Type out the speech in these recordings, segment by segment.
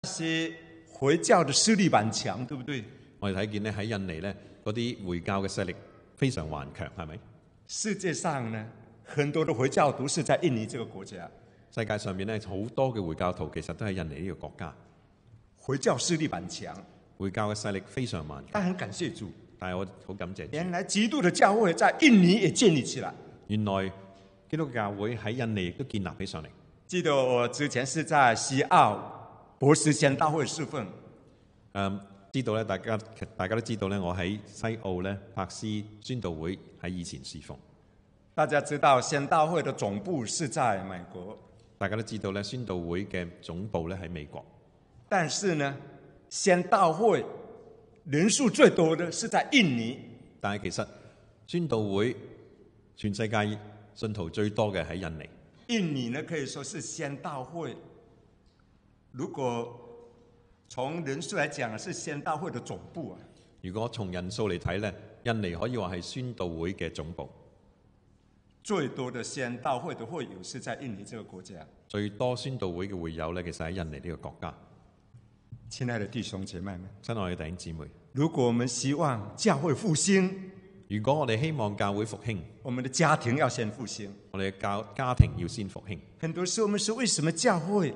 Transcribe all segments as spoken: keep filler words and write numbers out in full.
是回教的勢力蠻強，對不對？ 我哋睇見咧喺印尼咧嗰啲回教嘅勢力非常頑強，係咪？ 世界上呢，很多的回教徒是在印尼這個國家。 世界上面咧好多嘅回教徒其實都喺印尼呢個國家。 回教勢力蠻強， 回教嘅勢力非常頑強。 但很感謝主， 但係我好感謝主。 原來基督的教會在印尼也建立起來。 原來基督教會喺印尼亦都建立起上嚟。記得我之前是在西澳博士宣道會侍奉。 誒，知道咧，大家大家都知道咧，我喺西澳咧柏斯宣道會喺以前侍奉。 大家知道宣道會的總部是在美國。 大家都知道咧，宣道會嘅總部咧喺美國。 但是呢，宣道會人數最多的是在印尼。 但係其實宣道會全世界信徒最多嘅喺印尼。 印尼呢可以說是宣道會，如果從人數來講，是宣道會的總部啊。 如果從人數嚟睇咧，印尼可以話係宣道會嘅總部。 最多的宣道會的會友是在印尼這個國家。 最多宣道會嘅會友咧，其實喺印尼呢個國家。 親愛的弟兄姐妹們， 親愛嘅弟兄姊妹， 如果我們希望教會復興， 如果我哋希望教會復興， 我們的家庭要先復興。 我哋嘅教家庭要先復興。 很多時候我們說，為什麼教會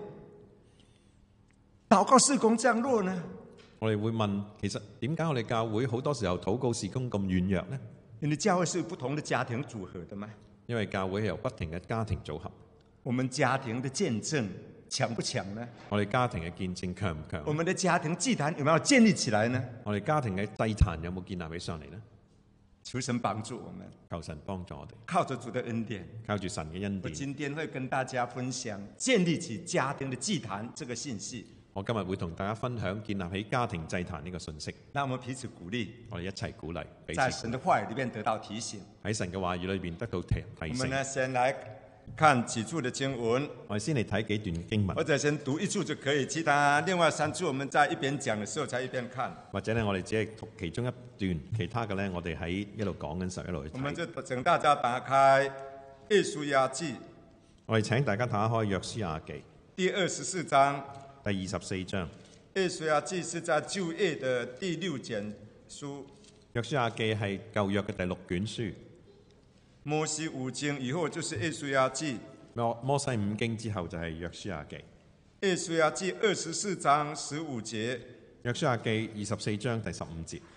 禱告事工這樣弱呢？ 我哋會問，其實點解我哋教會好多時候禱告事工咁軟弱呢？ 因為教會是有不同的家庭組合的嘛。 因為教會係由不停嘅家庭組合。 我們家庭的見證強不強呢？ 我哋家庭嘅見證強唔強？ 我們的家庭祭壇有沒有建立起來呢？ 我哋家庭嘅祭壇有冇建立起上嚟呢？ 求神幫助我們， 求神幫助我哋， 靠着主的恩典， 靠住神嘅恩典。 我今天會跟大家分享建立起家庭的祭壇這個信息。 我今日會同大家分享建立起家庭祭壇呢個信息。 那我們彼此鼓勵， 我哋一齊鼓勵，彼此鼓勵， 在神的話語裏面得到提醒。 喺神嘅話語裏邊得到提提醒。 我們呢先來看幾處的經文， 我哋先嚟睇幾段經文， 或者先讀一處就可以，其他另外三處我們在一邊講的時候才一邊看。 或者呢，我哋只係讀其中一段，其他嘅呢，我哋喺一路講緊時候一路去睇。 我們就請大家打開約書亞記， 我哋請大家打開約書亞記第二十四章。 第二十四章。 約書亞記是在舊約的第六卷書。 約書亞記係舊約嘅第六卷書。 摩西五經以後就是約書亞記。 摩摩西五經之後就係約書亞記。 約書亞記二十四章十五節。 約書亞記二十四章第十五節。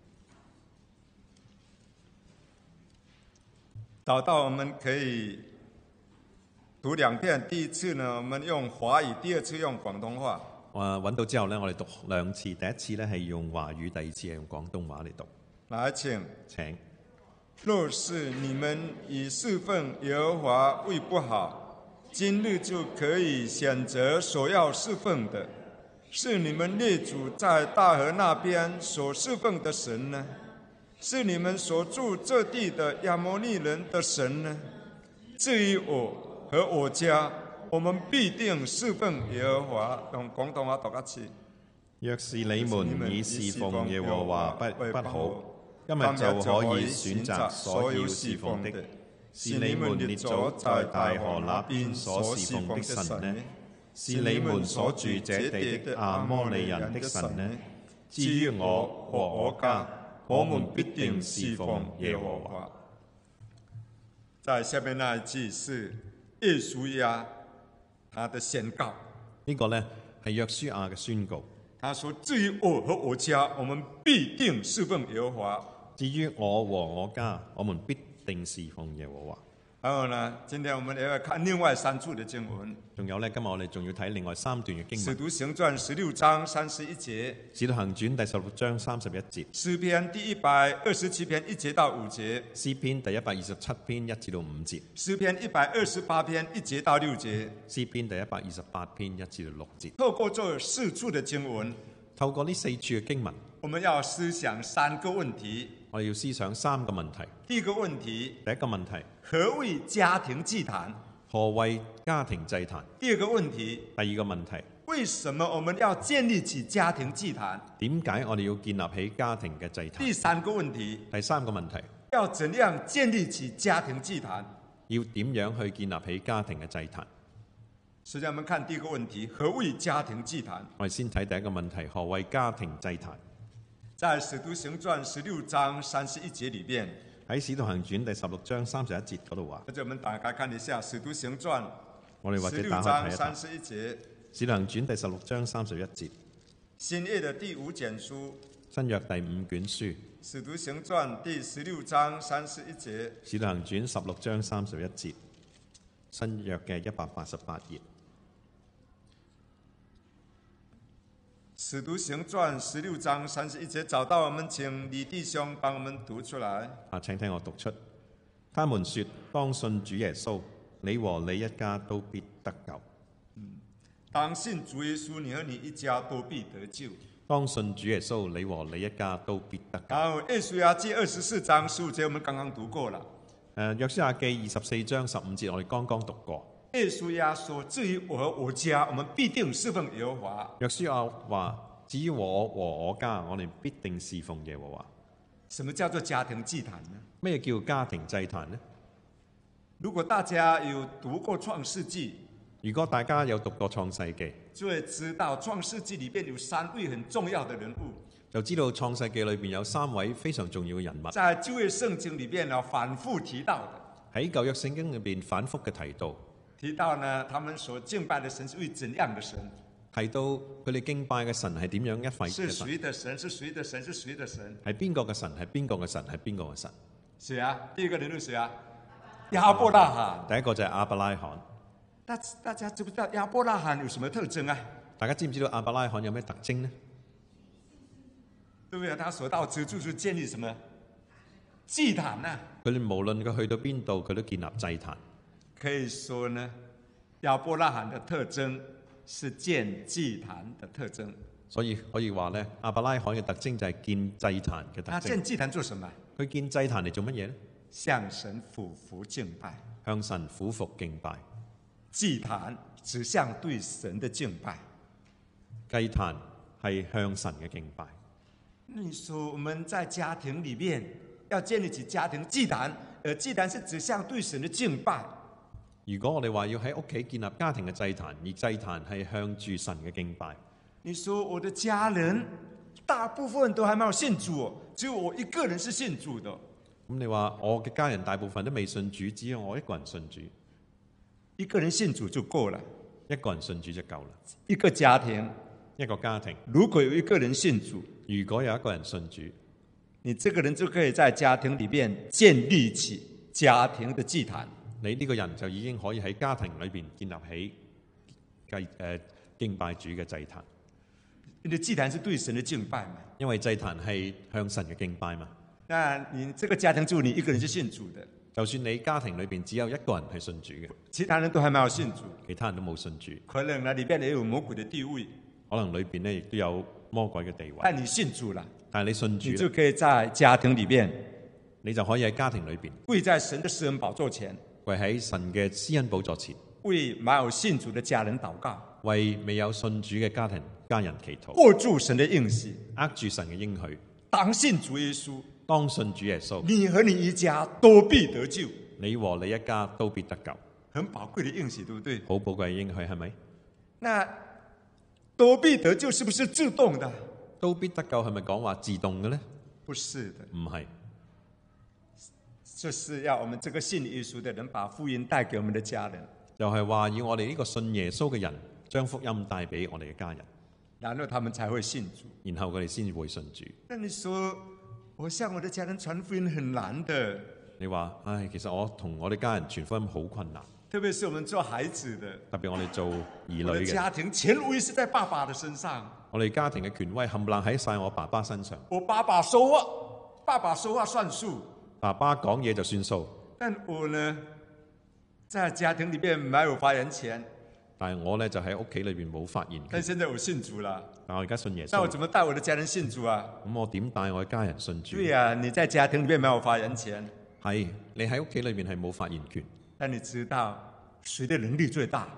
找到我們可以讀兩遍，第一次呢，我們用華語；第二次用廣東話。 我揾到之後呢，我哋讀兩次，第一次呢係用華語，第二次係用廣東話嚟讀。 來，請。 請。 若是你們以侍奉耶和華為不好，今日就可以選擇所要侍奉的，是你們列祖在大河那邊所侍奉的神呢？是你們所住這地的亞摩利人的神呢？至於我和我家，我們必定侍奉耶和華。用廣東話讀一次。 若是你們以侍奉耶和華不不好，今日就可以選擇所要侍奉的，是你們列祖在大河那邊所侍奉的神呢？是你們所住這地的亞摩利人的神呢？至於我和我家，我們必定侍奉耶和華。 在下面那一句是約書亞他的宣告。 呢個呢係約書亞嘅宣告。 他說：至於我和我家，我們必定侍奉耶和華。 至於我和我家，我們必定侍奉耶和華。 還有呢，今天我們也要看另外三處的經文。 仲有呢，今日我哋仲要睇另外三段嘅經文。 使徒行傳十六章三十一節。 使徒行傳第十六章三十一節。 詩篇第一百二十七篇一節到五節。 詩篇第一百二十七篇一至到五節。 詩篇一百二十八篇一節到六節。 詩篇第一百二十八篇一至到六節。 透過這四處的經文， 透過呢四處嘅經文， 我們要思想三個問題。 我哋要思想三個問題。 第一個問題， 第一個問題， 何謂家庭祭壇？ 何謂家庭祭壇？ 第二個問題， 第二個問題， 為什麼我們要建立起家庭祭壇？ 點解我哋要建立起家庭嘅祭壇？ 第三個問題， 第三個問題， 要怎樣建立起家庭祭壇？ 要點樣去建立起家庭嘅祭壇？ 首先我們看第一個問題，何謂家庭祭壇？ 我哋先睇第一個問題，何謂家庭祭壇？ 在使徒行傳十六章三十一節裏邊， 喺使徒行傳第十六章三十一節嗰度話， 或者我們打開看一下使徒行傳我哋或十六者打開睇一章三睇。 十一節， 使徒行傳第十六章三十一節， 新約的第五卷書， 新約第五卷書， 使徒行傳第十六章三十一節， 使徒行傳十六章三十一節，新約嘅一百八十八頁。 使徒行傳十六章三十一節，找到我們，請李弟兄幫我們讀出來。 啊，請聽我讀出。他們說：當信主耶穌，你和你一家都必得救。 當信主耶穌，你和你一家都必得救。 當信主耶穌，你和你一家都必得救。 然後約書亞記二十四章十五節，我們剛剛讀過了。 誒，約書亞記二十四章十五節，我哋剛剛讀過。 約書亞說：至於我和我家，我們必定侍奉耶和華。 約書亞話：至於我和我家，我哋必定侍奉耶和華。 什麼叫做家庭祭壇呢？ 咩叫家庭祭壇呢？ 如果大家有讀過創世紀， 如果大家有讀過創世記， 就會知道創世紀裏邊有三位很重要的人物， 就知道創世記裏邊有三位非常重要嘅人物， 在舊約聖經裏邊呢反覆提到的。 喺舊約聖經裏邊反覆嘅提到。 提到呢，他們所敬拜的神是位怎樣的神？ 提到佢哋敬拜嘅神係點樣一位嘅是神？ 誰的神？是誰的神？是誰的神？ 係邊個嘅神？係邊個嘅神？係邊個嘅神？ 誰啊？第一個人物誰啊？亞伯拉罕。 第一個就係亞伯拉罕。 大大家知不知道亞伯拉罕有什麼特徵啊？ 大家知唔知道亞伯拉罕有咩特徵呢？ 對不對？他所到之處是建立什麼祭壇啊？ 佢哋無論佢去到邊度，佢都建立祭壇。 可以說呢，亞伯拉罕的特徵是建祭壇的特徵。 所以可以話咧，亞伯拉罕嘅特徵就係建祭壇嘅特徵。 他建祭壇做什麼？ 佢建祭壇嚟做乜嘢呢？ 向神俯伏敬拜。 向神俯伏敬拜。 祭壇指向對神的敬拜。 祭壇係向神嘅敬拜。 你說我們在家庭裏面要建立起家庭祭壇，而祭壇是指向對神的敬拜。 如果我哋話要喺屋企建立家庭嘅祭壇，而祭壇係向住神嘅敬拜。 你說我的家人大部分都還沒有信主，只有我一個人是信主的。 咁你話我嘅家人大部分都未信主，只有我一個人信主。 一個人信主就夠了， 一個人信主就夠啦。 一個家庭， 一個家庭， 如果有一個人信主， 如果有一個人信主， 你這個人就可以在家庭裏面建立起家庭的祭壇。 你呢個人就已經可以喺家庭裏邊建立起祭誒敬拜主嘅祭壇。 你的祭壇是對神的敬拜嘛？ 因為祭壇係向神嘅敬拜嘛。 那你這個家庭就你一個人是信主的， 就算你家庭裏邊只有一個人係信主嘅， 其他人都還沒有信主， 其他人都冇信主， 可能呢裏邊也有魔鬼的地位， 可能裏邊咧亦都有魔鬼嘅地位。 但你信主了， 但係你信主， 你就可以在家庭裏邊， 你就可以喺家庭裏邊跪在神的施恩寶座前， 跪喺神嘅施恩寶座前， 為沒有信主的家人禱告， 為未有信主嘅家庭家人祈禱， 握住神的應許， 握住神嘅應許， 當信主耶穌， 當信主耶穌， 你和你一家都必得救。 你和你一家都必得救。 很寶貴的應許，對不對？ 好寶貴嘅應許係咪？ 那都必得救是不是自動的？ 都必得救係咪講話自動嘅呢？ 不是的， 唔係， 就是要我們這個信耶穌的人把福音帶給我們的家人， 就係話要我哋呢個信耶穌嘅人將福音帶俾我哋嘅家人， 然後他們才會信主， 然後佢哋先會信主。 那你說我向我的家人傳福音很難的， 你話唉，其實我同我哋家人傳福音好困難， 特別是我們做孩子的， 特別我哋做兒女我的嘅， 家庭權威是在爸爸的身上， 我哋家庭嘅權威冚唪唥喺晒我爸爸身上。 我爸爸說話，爸爸說話算數， 爸爸講嘢就算數， 但我呢，在家庭裏面沒有發言權。 但係我呢，就喺屋企裏邊冇發言權。 但現在我信主了， 但我而家信耶穌， 那我怎麼帶我的家人信主啊？ 咁我點帶我嘅家人信主？ 對呀、啊，你在家庭裏面沒有發言權， 係你喺屋企裏邊係冇發言權， 但你知道誰的能力最大？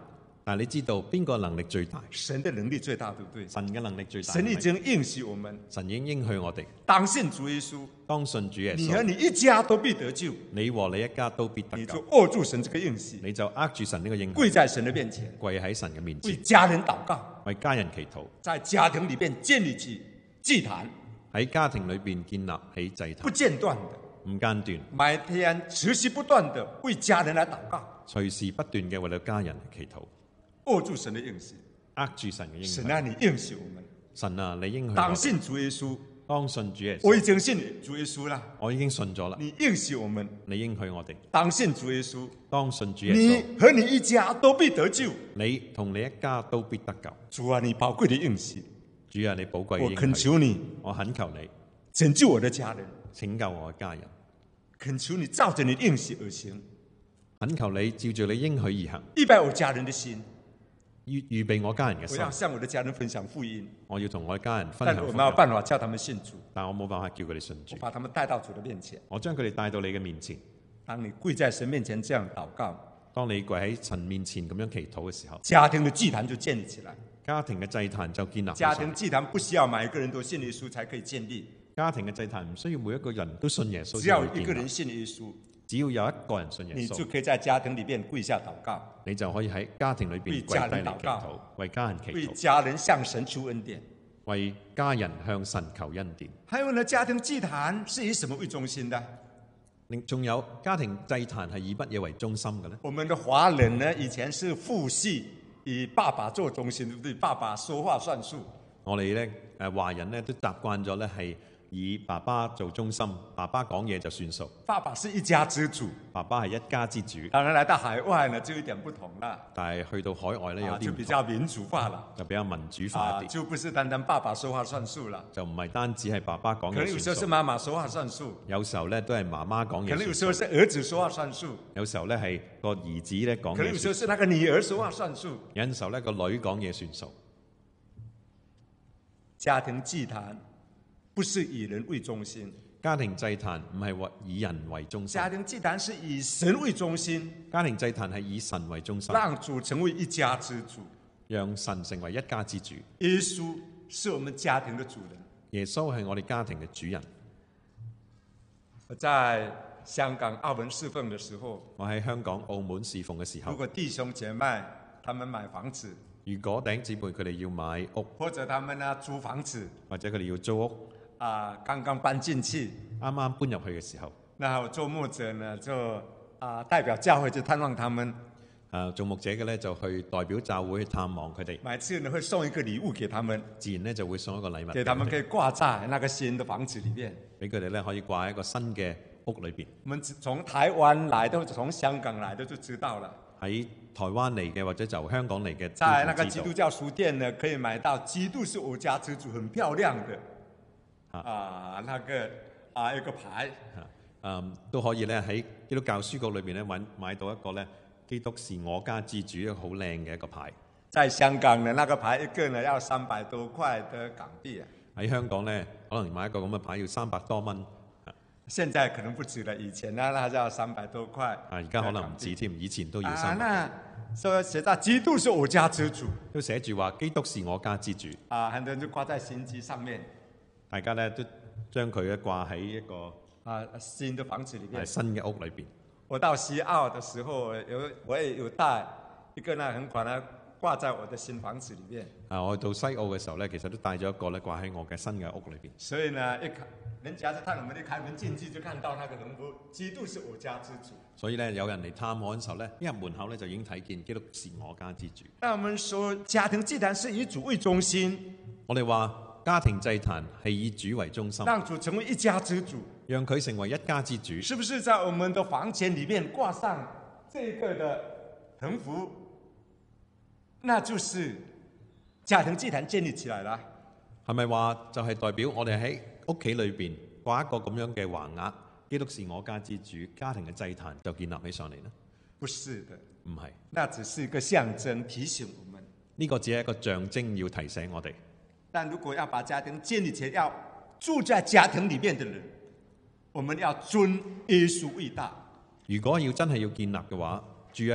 但係你知道邊個能力最大？ 神的能力最大，對不對？ 神嘅能力最大。 神已經應許我們， 神已經應許我哋， 當信主耶穌， 當信主耶穌， 你和你一家都必得救。 你和你一家都必得你就救。 握住神這個應許， 你就握住神呢個應許， 跪在神的面前， 跪喺神嘅面為前， 家人禱告， 為家人祈禱， 在家庭裏面建立起祭壇， 喺家庭裏邊建立起祭不壇， 間斷的， 唔間斷， 每天持續不斷的為家人來禱告， 隨時不斷嘅為咗家人祈禱， 握住神的應許。 握住神嘅應許。 神啊，你應許我們， 神啊，你應許我當信主耶穌， 當信主耶穌。 我已經信主耶穌了， 我已經信咗啦。 你應許我們， 你應許我哋當信主耶穌， 當信主耶你穌， 和你一家都必得救。 你同你一家都必得救。 主啊，你寶貴的應許， 主啊，你寶貴嘅我懇應許， 求你我懇求你拯救我的家人， 拯救我嘅家人， 懇求你照着你應許而行， 懇求你照住你應許而行， 預備我家人的心。 預預備我家人嘅心我要。向我的家人分享福音， 我要同我嘅家人分但我沒有享福音， 辦法叫他們信主， 但我冇辦法叫佢哋信主我。把他們帶到主的面前。 我將佢哋帶到你嘅面前。 當你跪在神面前這樣禱告， 當你跪喺神面前咁樣祈禱嘅時候， 家庭的祭壇就建立起來。 家庭嘅祭壇就建立起上嚟。 家庭祭壇不需要每一個人都信耶穌才可以建立， 家庭嘅祭壇唔需要每一個人都信耶穌只先要一個人會建立， 信耶穌， 只要有一個人信耶你就穌， 可以在家庭裏面跪下禱告， 你就可以喺家庭裏邊為跪低家人禱嚟祈禱告， 為家人祈為禱， 家人向神求恩典。 為家人向神求恩典。 還有呢，家庭祭壇是以什麼為中心的？ 另仲有家庭祭壇係以乜嘢為中心嘅呢？ 我們的華人呢，以前是父系以爸爸做中心，對不對？爸爸說話算數。 我哋咧誒華人咧都習慣咗咧係以爸爸做中心，爸爸講嘢就算數。 爸爸是一家之主， 爸爸係一家之主， 當然來到海外呢就有點不同啦， 但係去到海外咧有啊，就啲唔同， 比較民主化了， 就比較民主化啊， 一啲， 就不是單單爸爸說話算數了， 就唔係單止係爸爸講可能有時候是嘢算數， 媽媽說話算數， 有時候咧都係媽媽講可能有嘢算數， 時候是兒子說話算數， 有時候咧係個兒子咧講可能有嘢算數， 時候是那個女兒說話算數。 有陣時候咧個女講嘢算數。 家庭祭壇不是以人為中心， 家庭祭壇唔係為以人為中心， 家庭祭壇是以神為中心， 家庭祭壇係以神為中心， 讓主成為一家之主。 讓神成為一家之主。 耶穌是我們家庭的主人。 耶穌係我哋家庭嘅主人。 我在香港、澳門侍奉的時候， 我喺香港、澳門侍奉嘅時候， 如果弟兄姐妹他們買房子， 如果弟兄姊妹佢哋要買屋， 或者他們呢租房子， 或者佢哋要租屋， 啊，剛剛搬進去， 啱啱搬入去嘅時候， 那我做牧者呢就啊代表教會去探望他們， 誒做牧者嘅咧就去代表教會去探望佢哋， 每次呢會送一個禮物給他們， 自然咧就會送一個禮物給他們可以掛在那個新的房子裡面。 俾佢哋咧可以掛喺一個新嘅屋裏邊。 我們從台灣來的或者從香港來的就知道了， 喺台灣嚟嘅或者就香港嚟嘅， 在那個都知道基督教書店呢，可以買到《基督是我家之主》很漂亮的啊啊那個啊一個牌。 嗯，都可以咧喺基督教書局裏邊咧揾買到一個咧基督是我家之主一個好靚嘅一個牌。 在香港呢，那個牌一個呢要三百多塊的港幣啊， 喺香港咧，可能買一個咁嘅牌要三百多蚊。 現在可能不止了，以前呢那就要三百多塊。 啊，而家可能唔止添，以前都要啊， 三百。 那所以寫在基督是我家之主都寫住話基督是我家之主。 啊，很多人就掛在新機上面大家咧都將佢咧掛喺一個啊新的房子裡面。 係新嘅屋裏邊。 我到西澳的時候，有我也有帶一個呢很款呢掛在我的新房子裡面。 啊，我到西澳嘅時候咧，其實都帶咗一個咧掛喺我嘅新嘅屋裏邊。 所以呢，一看人家在探我們一開門進去就看到那個橫幅，基督是我家之主。 所以咧，有人嚟探我嘅時候咧，一入門口咧就已經睇見基督是我家之主。 那我們說家庭祭壇是以主為中心， 我哋話家庭祭壇係以主為中心， 讓主成為一家之主， 讓佢成為一家之主。 是不是在我們的房間裡面掛上這個的橫幅？那就是家庭祭壇建立起來了。 係咪話就係代表我哋喺屋企裏邊掛一個咁樣嘅橫額，基督是我家之主，家庭嘅祭壇就建立起上嚟呢？ 不是的， 唔係， 那只是一個象徵，提醒我們。 呢個只係一個象徵，要提醒我哋。 但如果要把家庭建立起來，要住在家庭裡面的人，我們要尊耶穌為大。 如果要真係要建立嘅話，住喺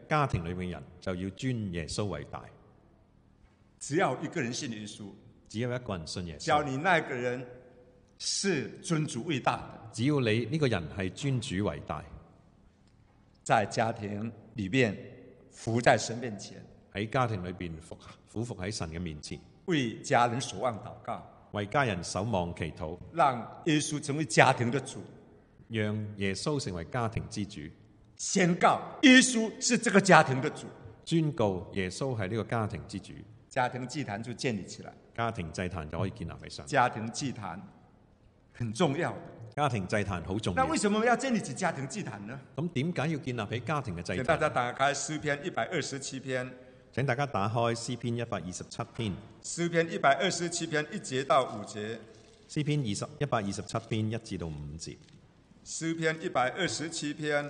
家庭裏面嘅人就要尊耶穌為大。 只要一個人信耶穌， 只有一個人信耶穌， 只要你那個人是尊主為大的， 只要你呢個人係尊主為大， 在家庭裏面伏在神面前， 喺家庭裏邊伏俯伏喺神嘅面前， 為家人守望禱告， 為家人守望祈禱， 讓耶穌成為家庭的主， 讓耶穌成為家庭之主， 宣告耶穌是這個家庭的主， 宣告耶穌係呢個家庭之主， 家庭祭壇就建立起來， 家庭祭壇就可以建立起上。 家庭祭壇很重要的， 家庭祭壇好重要。 那為什麼要建立起家庭祭壇呢？ 咁點解要建立起家庭嘅祭壇？ 請大家打開詩篇一百二十七篇。 請大家打開詩篇一百二十七篇。 詩篇一百二十七篇一節到五節。 詩篇二十一百二十七篇一至到五節。 詩篇一百二十七篇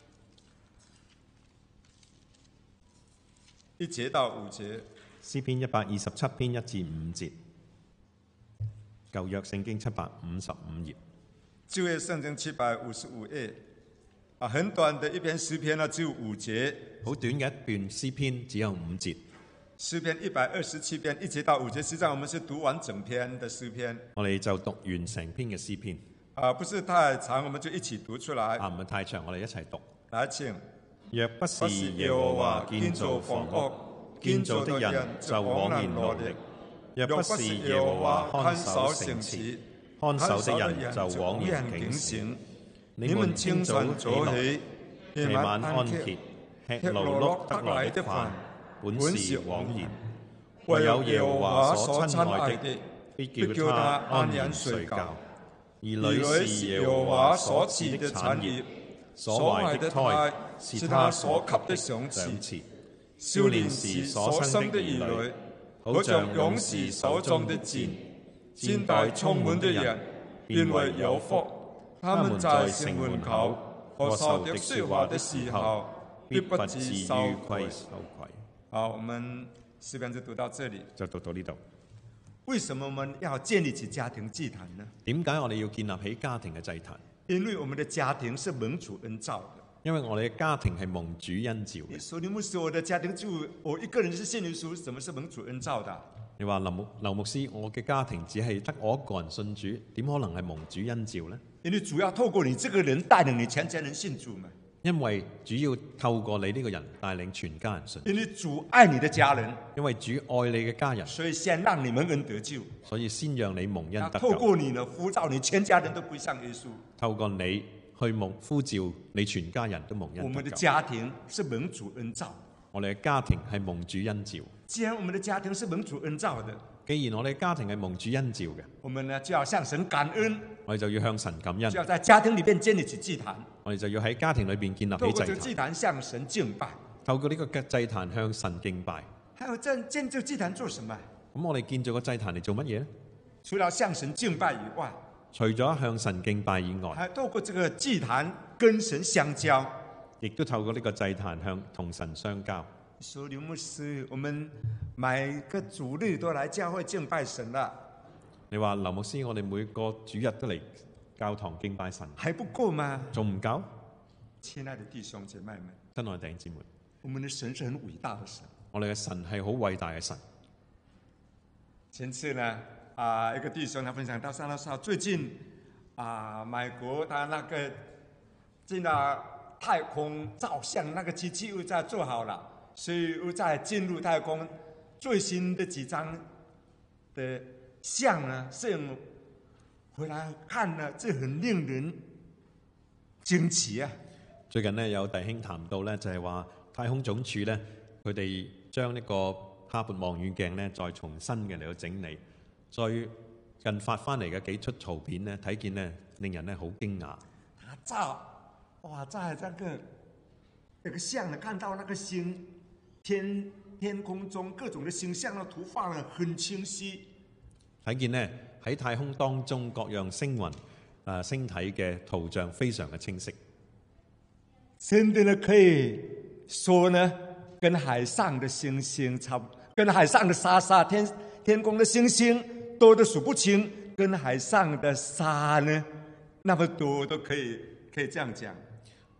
一節到五節。 詩篇一百二十七篇一至五節。舊約聖經七百五十五頁。 舊約聖經七百五十五頁。啊，很短的一篇詩篇呢，只有五節。 好短嘅一段詩篇，只有五節。 詩篇一百二十七篇一節到五節，實際上我們是讀完整篇的詩篇。 我哋就讀完成篇嘅詩篇。 啊，不是太長，我們就一起讀出來。 啊，唔係太長，我哋一齊讀。 來，請。 若不是耶和華建造房屋，建造的人就枉然勞力；若不是耶和華看守城池，看守的人就枉然警醒。你們清晨早起，夜晚安歇，吃勞碌得來的飯，本是枉然。唯有耶和華所親愛的，必叫他安然睡覺。兒女是耶和華所賜的產業，所懷的胎是他所給的賞賜。少年時所生的兒女，好像勇士手中的箭，肩帶充滿的人便為有福。他們在城門口和受的說話的時候，必不至於羞愧。 好，我們詩篇就讀到這裡， 就讀到呢度。 為什麼我們要建立起家庭祭壇呢？ 點解我哋要建立起家庭嘅祭壇？ 因為我們的家庭是蒙主恩召的。 因為我哋嘅家庭係蒙主恩召嘅。 你說你牧師，我的家庭就我一個人是信耶穌，怎麼是蒙主恩召的？ 你話劉牧劉牧師，我嘅家庭只係得我一個人信主，點可能係蒙主恩召呢？ 因為主要透過你這個人帶領你全家人信主嘛。 因為主要透過你呢個人帶領全家人信主。 因為主愛你的家人， 因為主愛你嘅家人， 所以先讓你們恩得救， 所以先讓你蒙恩得救。 透過你呢，呼召你全家人都歸向耶穌。 透過你去蒙呼召你全家人都蒙恩得救。 我們的家庭是蒙主恩召， 我哋嘅家庭係蒙主恩召。 既然我們的家庭是蒙主恩召的， 既然我哋家庭係蒙主恩召嘅， 我們呢就要向神感恩， 我哋就要向神感恩， 就要在家庭裏邊建立起祭壇， 我哋就要喺家庭裏邊建立起祭壇， 透過這個祭壇向神敬拜， 透過呢個祭壇向神敬拜。 還有建建造祭壇做什麼？ 咁我哋建造個祭壇嚟做乜嘢呢？ 除了向神敬拜以外， 除咗向神敬拜以外， 還透過這個祭壇跟神相交， 亦都透過呢個祭壇向同神相交。 說劉牧師，我們每個主日都來教會敬拜神啦。 你話劉牧師，我哋每個主日都嚟教堂敬拜神， 還不夠嗎？ 仲唔夠？ 親愛的弟兄姐妹們， 親愛的弟兄姊妹， 我們的神是很偉大的神。 我哋嘅神係好偉大嘅神。 前次呢，啊，一個弟兄他分享到，他說最近啊，美國他那個進了太空照相那個機器又在做好了。所以又在進入太空，最新的幾張的相呢，攝影回來看呢，這很令人驚奇啊！ 最近呢，有弟兄談到呢，就係話太空總署呢，佢哋將呢個哈勃望遠鏡呢，再重新嘅嚟到整理，再近發翻嚟嘅幾出圖片呢，睇見呢，令人呢好驚訝。 他照，哇，在這個那個相呢，看到那個星。天天空中各種的星象的圖畫呢，很清晰。 睇見呢喺太空當中各樣星雲啊星體嘅圖像非常嘅清晰。 真的呢可以說呢，跟海上的星星差不多，跟海上的沙沙天天空的星星多得數不清，跟海上的沙呢那麼多都可以可以這樣講。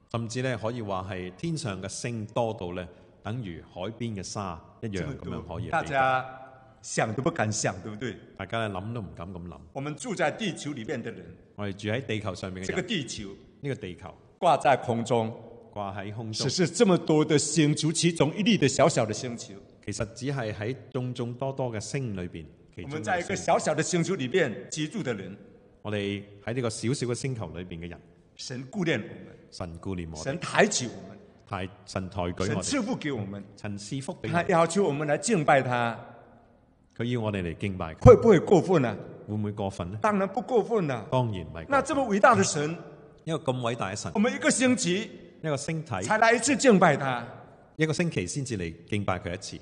甚至咧可以話係天上嘅星多到咧，等於海邊嘅沙一樣咁樣可以。 大家想都不敢想，對不對？ 大家咧諗都唔敢咁諗。 我們住在地球裏面的人， 我哋住喺地球上面嘅人， 這個地球呢個地球掛在空中， 掛喺空中， 只是這麼多的星球其中一粒的小小的星球。 其實只係喺眾眾多多嘅星裏邊，其中我們在一個小小的星球裏面居住的人， 我哋喺呢個小小嘅星球裏邊嘅人， 神顧念我們， 神顧念我哋， 神抬舉我們， 抬神抬舉我哋， 神賜福給我們， 神賜福俾我他哋， 要求我們來敬拜他， 佢要我哋嚟敬拜佢， 會不會過分啊？ 會唔會過分呢？ 當然不過分啊。 當然唔係。 那這麼偉大的神， 一個咁偉大嘅神， 我們一個星期一個星體才來一次敬拜他， 一個星期先至嚟敬拜佢一次，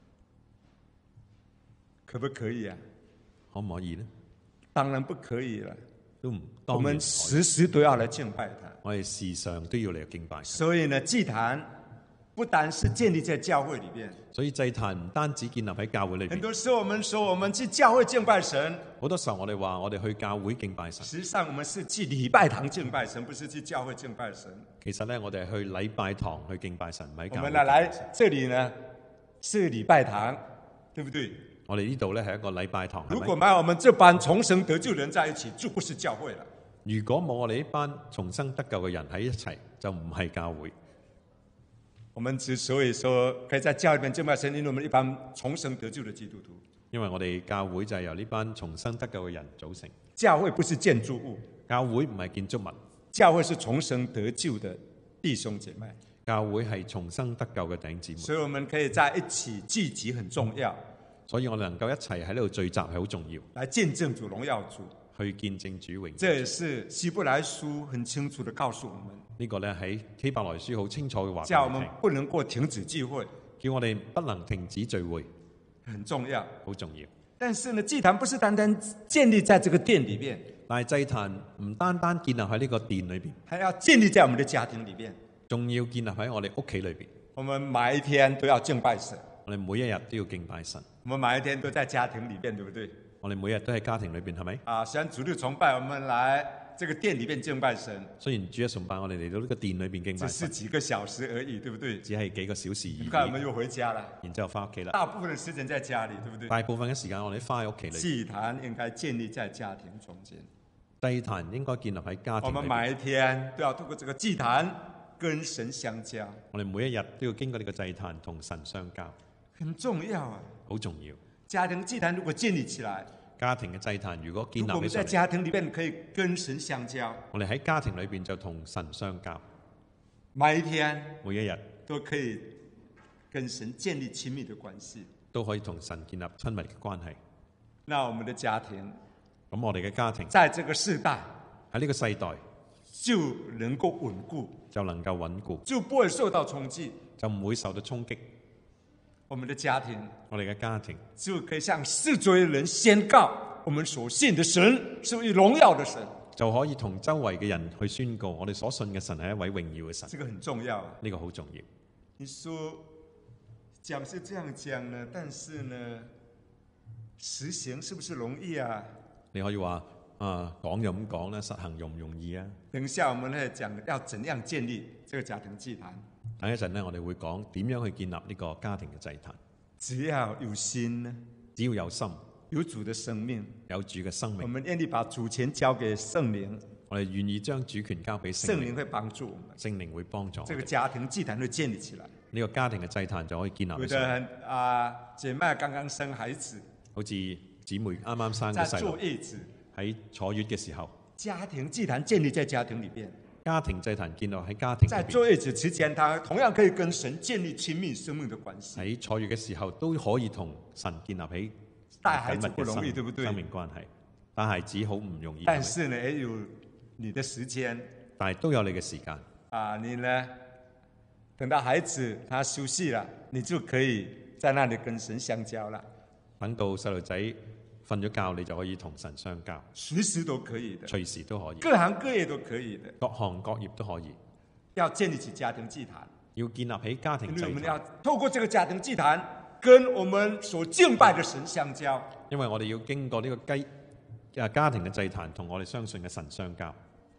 可不可以啊？ 可唔可以呢？ 當然不可以了。 都唔， 我們時時都要來敬拜他。 我哋時常都要嚟敬拜。 所以呢，祭壇不單是建立在教會裏邊， 所以祭壇唔單止建立喺教會裏邊。 很多時候我們說我們去教會敬拜神， 好多時候我哋話我哋去教會敬拜神。 實際上我們是去禮拜堂敬拜神，不是去教會敬拜神。 其實呢，我哋係去禮拜堂去敬拜神，唔係教會。 我們來來這裏呢，是禮拜堂，對不對？ 我哋呢度呢係一個禮拜堂。 如果沒有我們這班重生得救人在一起，就不是教會了。 如果冇我哋呢班重生得救嘅人喺一齊，就唔係教會。 我們之所以說可以在教會裏面敬拜神，因為我們一班重生得救的基督徒。 因為我哋教會就係由呢班重生得救嘅人組成。 教會不是建築物， 教會唔係建築物， 教會是重生得救的弟兄姐妹。 教會係重生得救嘅弟兄姊妹。 所以我們可以在一起聚集很重要。 所以我哋能夠一齊喺呢度聚集係好重要， 來見證主榮耀主， 去見證主榮耀。 這也是希伯來書很清楚地告訴我們。 呢個咧喺希伯來書好清楚嘅話， 叫我們不能夠停止聚會， 叫我哋不能停止聚會， 很重要， 好重要。 但是呢，祭壇不是單單建立在這個殿裏面， 但係祭壇唔單單建立喺呢個殿裏邊， 還要建立在我們的家庭裏面， 仲要建立喺我哋屋企裏邊。 我們每一天都要敬拜神， 我哋每一日都要敬拜神。 我們每一天都在家庭裏面，對不對？ 我哋每日都喺家庭裏邊，係咪？ 啊，雖然主日崇拜，我們來這個殿裏面敬拜神， 雖然主日崇拜，我哋嚟到呢個殿裏邊敬拜神， 只是幾個小時而已，對不對？ 只係幾個小時而已。 你看，我們又回家了， 然之後翻屋企啦。 大部分的時間在家裏，對不對？ 大部分嘅時間我哋都翻喺屋企裏。 祭壇應該建立在家庭中間， 祭壇應該建立喺家庭裏邊。 我們每一天都要透過這個祭壇跟神相交。 我哋每一日都要經過呢個祭壇同神相交， 很重要啊！ 好重要。 家庭祭壇如果建立起來， 家庭嘅祭壇如果建如果我們在立起上嚟， 家庭裏面可以跟神相交， 我哋喺家庭裏邊就同神相交， 每一天每一日都可以跟神建立親密的關係， 都可以同神建立親密嘅關係。 那我們的家庭， 咁我哋嘅家庭在這個世代喺呢個世代就能夠穩固， 就能夠穩固， 就不會受到衝擊。 就唔會受到衝擊。 我們的家庭我哋嘅家庭就可以向四周圍人宣告，我們所信的神是一位榮耀的神， 就可以同周圍嘅人去宣告，我哋所信嘅神係一位榮耀嘅神。 這個很重要啊！ 呢個好重要。 你說講是這樣講呢，但是呢，實行是不是容易啊？ 你可以話啊，講就咁講啦，實行容唔容易啊？ 等一下我們咧講要怎樣建立這個家庭祭壇。 等一陣呢，我哋會講點樣去建立呢個家庭嘅祭壇。 只要有心呢， 只要有心， 有主的生命， 有主嘅生命， 我們願意把主權交給聖靈， 我哋願意將主權交俾聖靈， 聖靈會幫助我們， 聖靈會幫助我哋。 這個家庭祭壇會建立起來。 呢個家庭嘅祭壇就可以建立起有來。 的啊，姐妹剛剛生孩子， 好似姊妹啱啱生在咗細路， 坐月子， 喺坐月嘅時候， 家庭祭壇建立在家庭裏邊。 家庭祭壇建立喺家庭裏邊。 在坐月子之前，他同樣可以跟神建立親密生命的關係。 喺坐月嘅時候都可以同神建立起帶孩子緊密嘅不容易， 生對不對？ 生命關係，帶孩子好唔容易。 但是呢，也有你的時間， 但係都有你嘅時間。 啊，你呢，等到孩子他休息了，你就可以在那裏跟神相交了。 等到細路仔瞓咗覺，你就可以同神相交， 隨時都可以的， 隨時都可以， 各行各業都可以的， 各行各業都可以。 要建立起家庭祭壇， 要建立起家庭祭壇， 因為我們要透過這個家庭祭壇，跟我們所敬拜的神相交。 因為我哋要經過呢個雞誒家庭嘅祭壇，同我哋相信嘅神相交。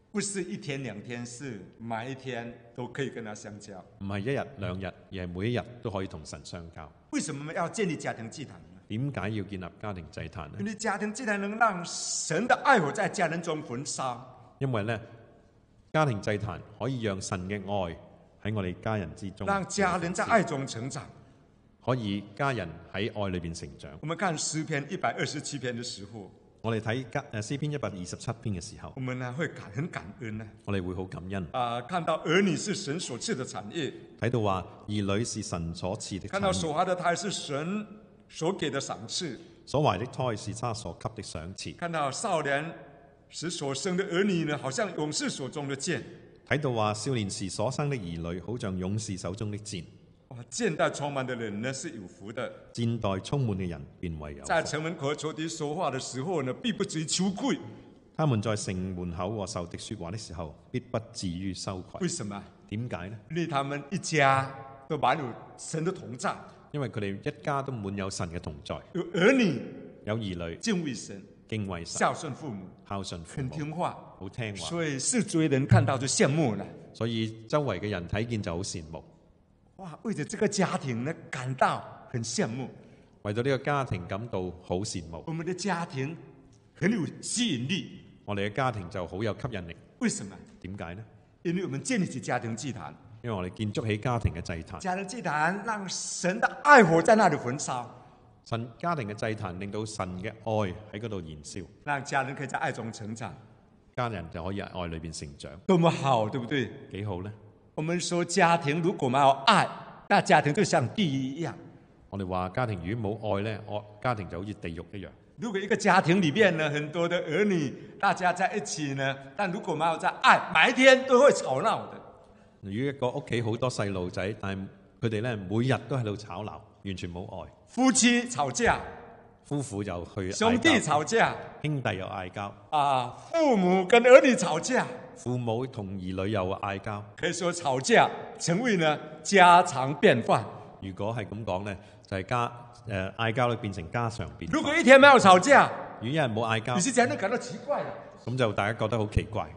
不是一天兩天，是每一天都可以跟他相交。 唔係一日兩日，而係每一日都可以同神相交。 為什麼要建立家庭祭壇呢？ 點解要建立家庭祭壇呢？ 因為家庭祭壇能讓神的愛火在家人中焚燒。 因為咧，家庭祭壇可以讓神嘅愛喺我哋家人之中， 讓家人在愛中成長， 可以家人喺愛裏邊成長。 我們看詩篇一百二十七篇的時候， 我哋睇家誒詩篇一百二十七篇嘅時候， 我們呢會感很感恩呢。 我哋會好感恩。 啊、呃，看到兒女是神所賜的產業， 睇到話兒女是神所賜的產業， 看到所懷的胎是神所給的賞賜， 所懷的胎是他所給的賞賜。 看到少年時所生的兒女呢，好像勇士手中的箭。 睇到話少年時所生的兒女，好像勇士手中的箭。 哇，箭袋充滿的人呢是有福的， 箭袋充滿嘅人便為有福。 在城門口和仇敵說話的時候呢，必不至於羞愧。 他們在城門口和仇敵說話的時候，必不至於羞愧。 為什麼？ 點解呢？ 因為他們一家都滿有神的同在， 因為佢哋一家都滿有神嘅同在， 有兒女， 有兒女， 敬畏神， 敬畏神， 孝順父母， 孝順父很母， 聽話， 好聽話。 所以四周人看到就羨慕了。 所以周圍嘅人睇見就好羨慕。 哇，為咗這個家庭呢，感到很羨慕。 為咗呢個家庭感到好羨慕。 我們的家庭很有吸引力， 我哋嘅家庭就好有吸引力。 為什麼？ 點解呢？ 因為我們建立起家庭祭壇， 因為我哋建築起家庭嘅祭壇。 家庭祭壇讓神的愛火在那裏焚燒， 神家庭嘅祭壇令到神嘅愛喺嗰度燃燒， 讓家人可以在愛中成長， 家人就可以喺愛裏邊成長。 多麼好，對不對？ 幾好呢？ 我們說家庭如果沒有愛，那家庭就像地獄一樣。 我哋話家庭如果冇愛呢，我家庭就好似地獄一樣。 如果一個家庭裏面呢，很多的兒女，大家在一起呢，但如果沒有在愛，每一天都會吵鬧的。 如果一個屋企好多細路仔，但係佢哋咧每日都喺度吵鬧，完全冇愛。 夫妻吵架， 夫婦就去兄弟吵架， 兄弟又嗌交。 啊，父母跟兒女吵架， 父母同兒女又嗌交。 可以說吵架成為呢家常便飯。 如果係咁講呢，就係、是、家誒嗌交咧變成家常便飯。 如果一天沒有吵架， 如果一日冇嗌交， 有些家人感到奇怪啦。 咁就大家覺得好奇怪。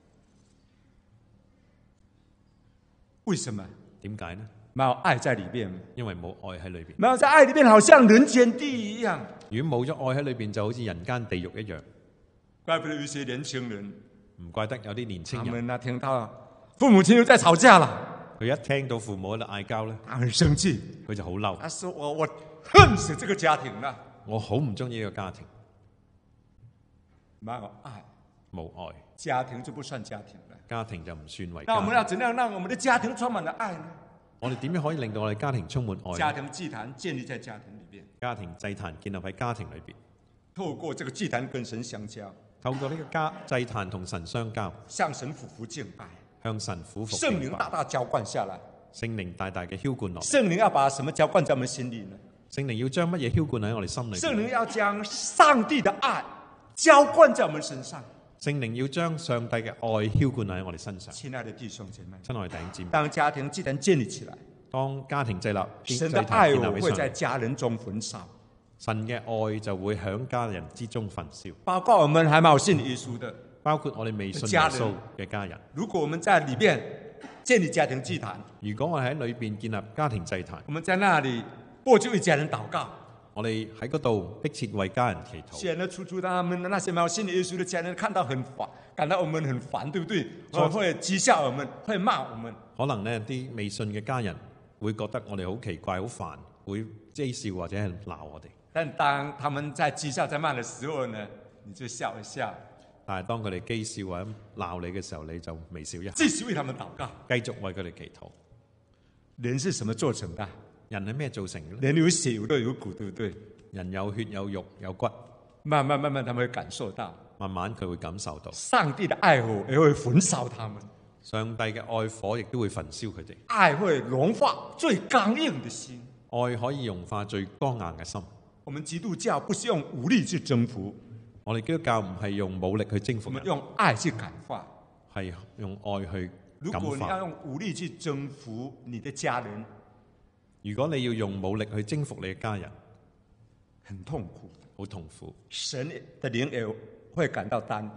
為什麼？ 點解呢？ 沒有愛在裏面， 因為冇愛喺裏邊。 沒有在愛裏面，好像人間地獄一樣。 如果冇咗愛喺裏邊，就好似人間地獄一樣。 怪不得有些年輕人， 唔怪得有啲年輕人， 他們呢聽到父母親又在吵架啦， 佢一聽到父母喺度嗌交咧， 他很生氣， 佢就好嬲。 他說我我恨死這個家庭啦！ 我好唔中意呢個家庭， 沒有愛， 冇愛， 家庭就不算家庭了。 家庭就唔算為家庭。 那我們要怎樣讓我們的家庭充滿了愛呢？ 我哋點樣可以令到我哋家庭充滿愛？ 家庭祭壇建立在家庭裏邊， 家庭祭壇建立喺家庭裏邊， 透過這個祭壇跟神相交， 透過呢個家祭壇同神相交， 向神俯伏敬拜， 向神俯伏聖敬拜。 靈大大澆灌下來， 聖靈大大嘅澆灌落。 聖靈要把什麼澆灌在我們心裏呢？ 聖靈要將乜嘢澆灌喺我哋心裏？ 聖靈要將上帝的愛澆灌在我們身上。 聖靈要將上帝嘅愛澆灌喺我哋身上。 親愛的弟兄姐妹， 親愛的弟兄姊妹， 當家庭祭壇建立起來， 當家庭祭立， 神的愛會在家人中焚燒， 神嘅愛就會響家人之中焚燒。 包括我們還沒有信耶穌的， 包括我哋未信耶穌嘅家人。 如果我們在裏面建立家庭祭壇， 如果我哋喺裏邊建立家庭祭壇， 我們在那裏迫切為家人禱告， 我哋喺嗰度迫切為家人祈禱。 顯得處處他們那些沒有信耶穌的家人看到很煩，感到我們很煩，對不對？會會譏笑我們，會罵我們。 可能呢啲未信嘅家人會覺得我哋好奇怪、好煩，會譏笑或者係鬧我哋。 但當他們在譏笑、在罵的時候呢，你就笑一笑。 但係當佢哋譏笑或者鬧你嘅時候，你就微笑一下， 繼續為他們禱告， 繼續為佢哋祈禱。 人是什麼做成的？ 人係咩造成嘅呢？ 人有血有肉有骨，對不對？ 人有血有肉有骨， 慢慢慢慢，他們會感受到， 慢慢佢會感受到上帝的愛火也會焚燒他們， 上帝嘅愛火亦都會焚燒佢哋。 愛會融化最剛硬的心， 愛可以融化最剛硬嘅心。 我們基督教不是用武力去征服， 我哋基督教唔係用武力去征服人， 我們用愛去感化， 係用愛去如感化。 果你要用武力去征服你的家人， 如果你要用武力去征服你嘅家人， 很痛苦， 好痛苦。 神的靈也會感到擔憂，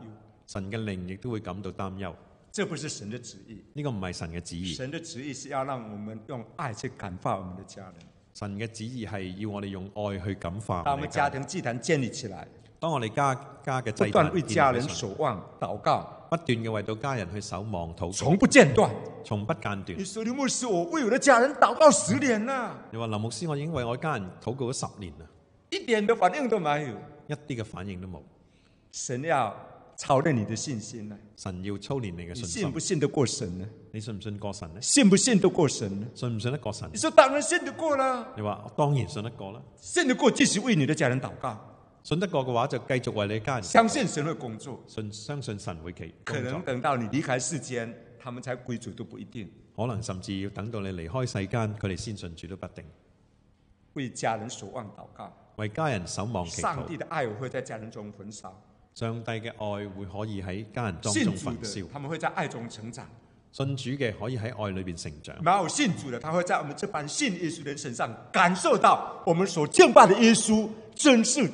神嘅靈亦都會感到擔憂。 這不是神的旨意， 呢個唔係神嘅旨意。 神的旨意是要讓我們用愛去感化我們的家人。 神嘅旨意係要我哋用愛去感化當我們家庭祭壇建立起來， 當我哋家家嘅祭壇不斷為家人守望禱告， 不斷嘅為到家人去守望禱告， 從不間斷， 從不間斷。 你說林牧師，我為我的家人禱告十年啦。 你話林牧師，我已經為我家人禱告咗十年啦， 一點的反應都沒有， 一啲嘅反應都冇。 神要操練你的信心呢？ 神要操練你嘅信心。 你信不信得過神呢？ 你信唔信過神呢？ 信不信得過神呢？ 信唔信得過神？ 你說當然信得過啦。 你話當然信得過啦。 信得過繼續為你的家人禱告。 信得過嘅話就繼續為你嘅家人。 相信神會工作。 信相信神會企。 可能等到你離開世間，他們才歸主都不一定。 可能甚至要等到你離開世間，佢哋先信主都不定。 為家人守望禱告， 為家人守望祈禱。 上帝的愛會在家人中焚燒。 上帝嘅愛會可以喺家人當中焚燒， 他們會在愛中成長。 信主嘅可以喺愛裏邊成長。 沒有信主的，他會在我們這班信耶穌的人身上感受到，我們所敬拜的耶穌真是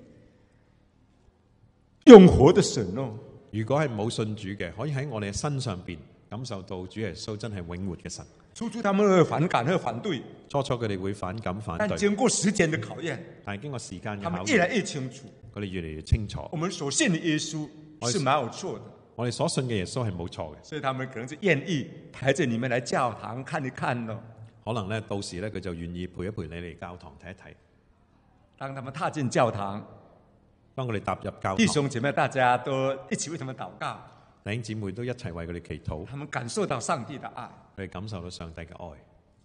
永活的神哦。 如果係冇信主嘅，可以喺我哋嘅身上邊感受到主耶穌真係永活嘅神。 初初他們會反感，會反對。 初初佢哋會反感反對， 但經過時間的考驗， 但係經過時間嘅考驗， 他們越來越清楚。 佢哋越嚟越清楚， 我們所信的耶穌是沒有錯的。 我哋所信嘅耶穌係冇錯嘅， 所以他們可能就願意陪着你們來教堂看一看咯。 可能咧到時咧佢就願意陪一陪你嚟教堂睇一睇。 當他們踏進教堂， 當佢哋踏入教堂， 弟兄姐妹大家都一起為他們禱告， 弟兄姊妹都一齊為佢哋祈禱。 他們感受到上帝的愛， 佢哋感受到上帝嘅愛，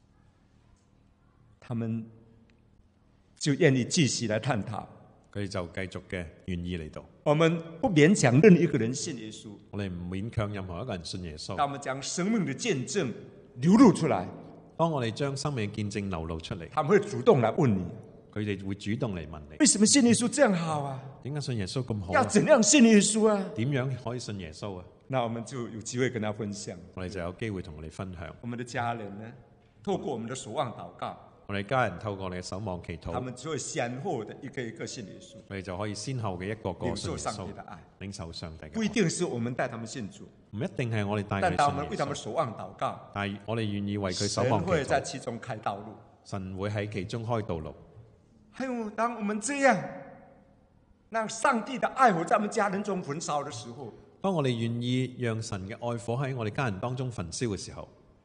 他們就願意繼續來探討。 佢哋就繼續嘅願意嚟到。 我們不勉強任何一個人信耶穌， 我哋唔勉強任何一個人信耶穌。 當我們將生命的見證流露出來， 當我哋將生命嘅見證流露出嚟， 他們會主動來問你， 佢哋會主動嚟問你， 為什麼信耶穌這樣好啊？ 點解信耶穌咁好？ 要怎樣信耶穌啊？ 點樣可以信耶穌啊？ 那我們就有機會跟他分享。 我哋就有機會同佢哋分享。 我們的家人呢，透過我們的守望禱告， 我哋家人透過我哋嘅守望祈禱， 他們就會先後的一個一個信耶穌， 我哋就可以先後嘅一個個領受信耶穌上帝的愛， 領受上帝嘅愛。 不一定是我們帶他們信主， 唔一定係我哋帶佢但當我們哋信耶穌， 為他們守望禱告， 但係我哋願意為佢守望祈神會在禱， 其中開道路。 神會喺其中開道路。 還有，當我們這樣讓上帝的愛火在我們家人中焚燒的時候， 當我哋願意讓神嘅愛火喺我哋家人當中焚燒嘅時候，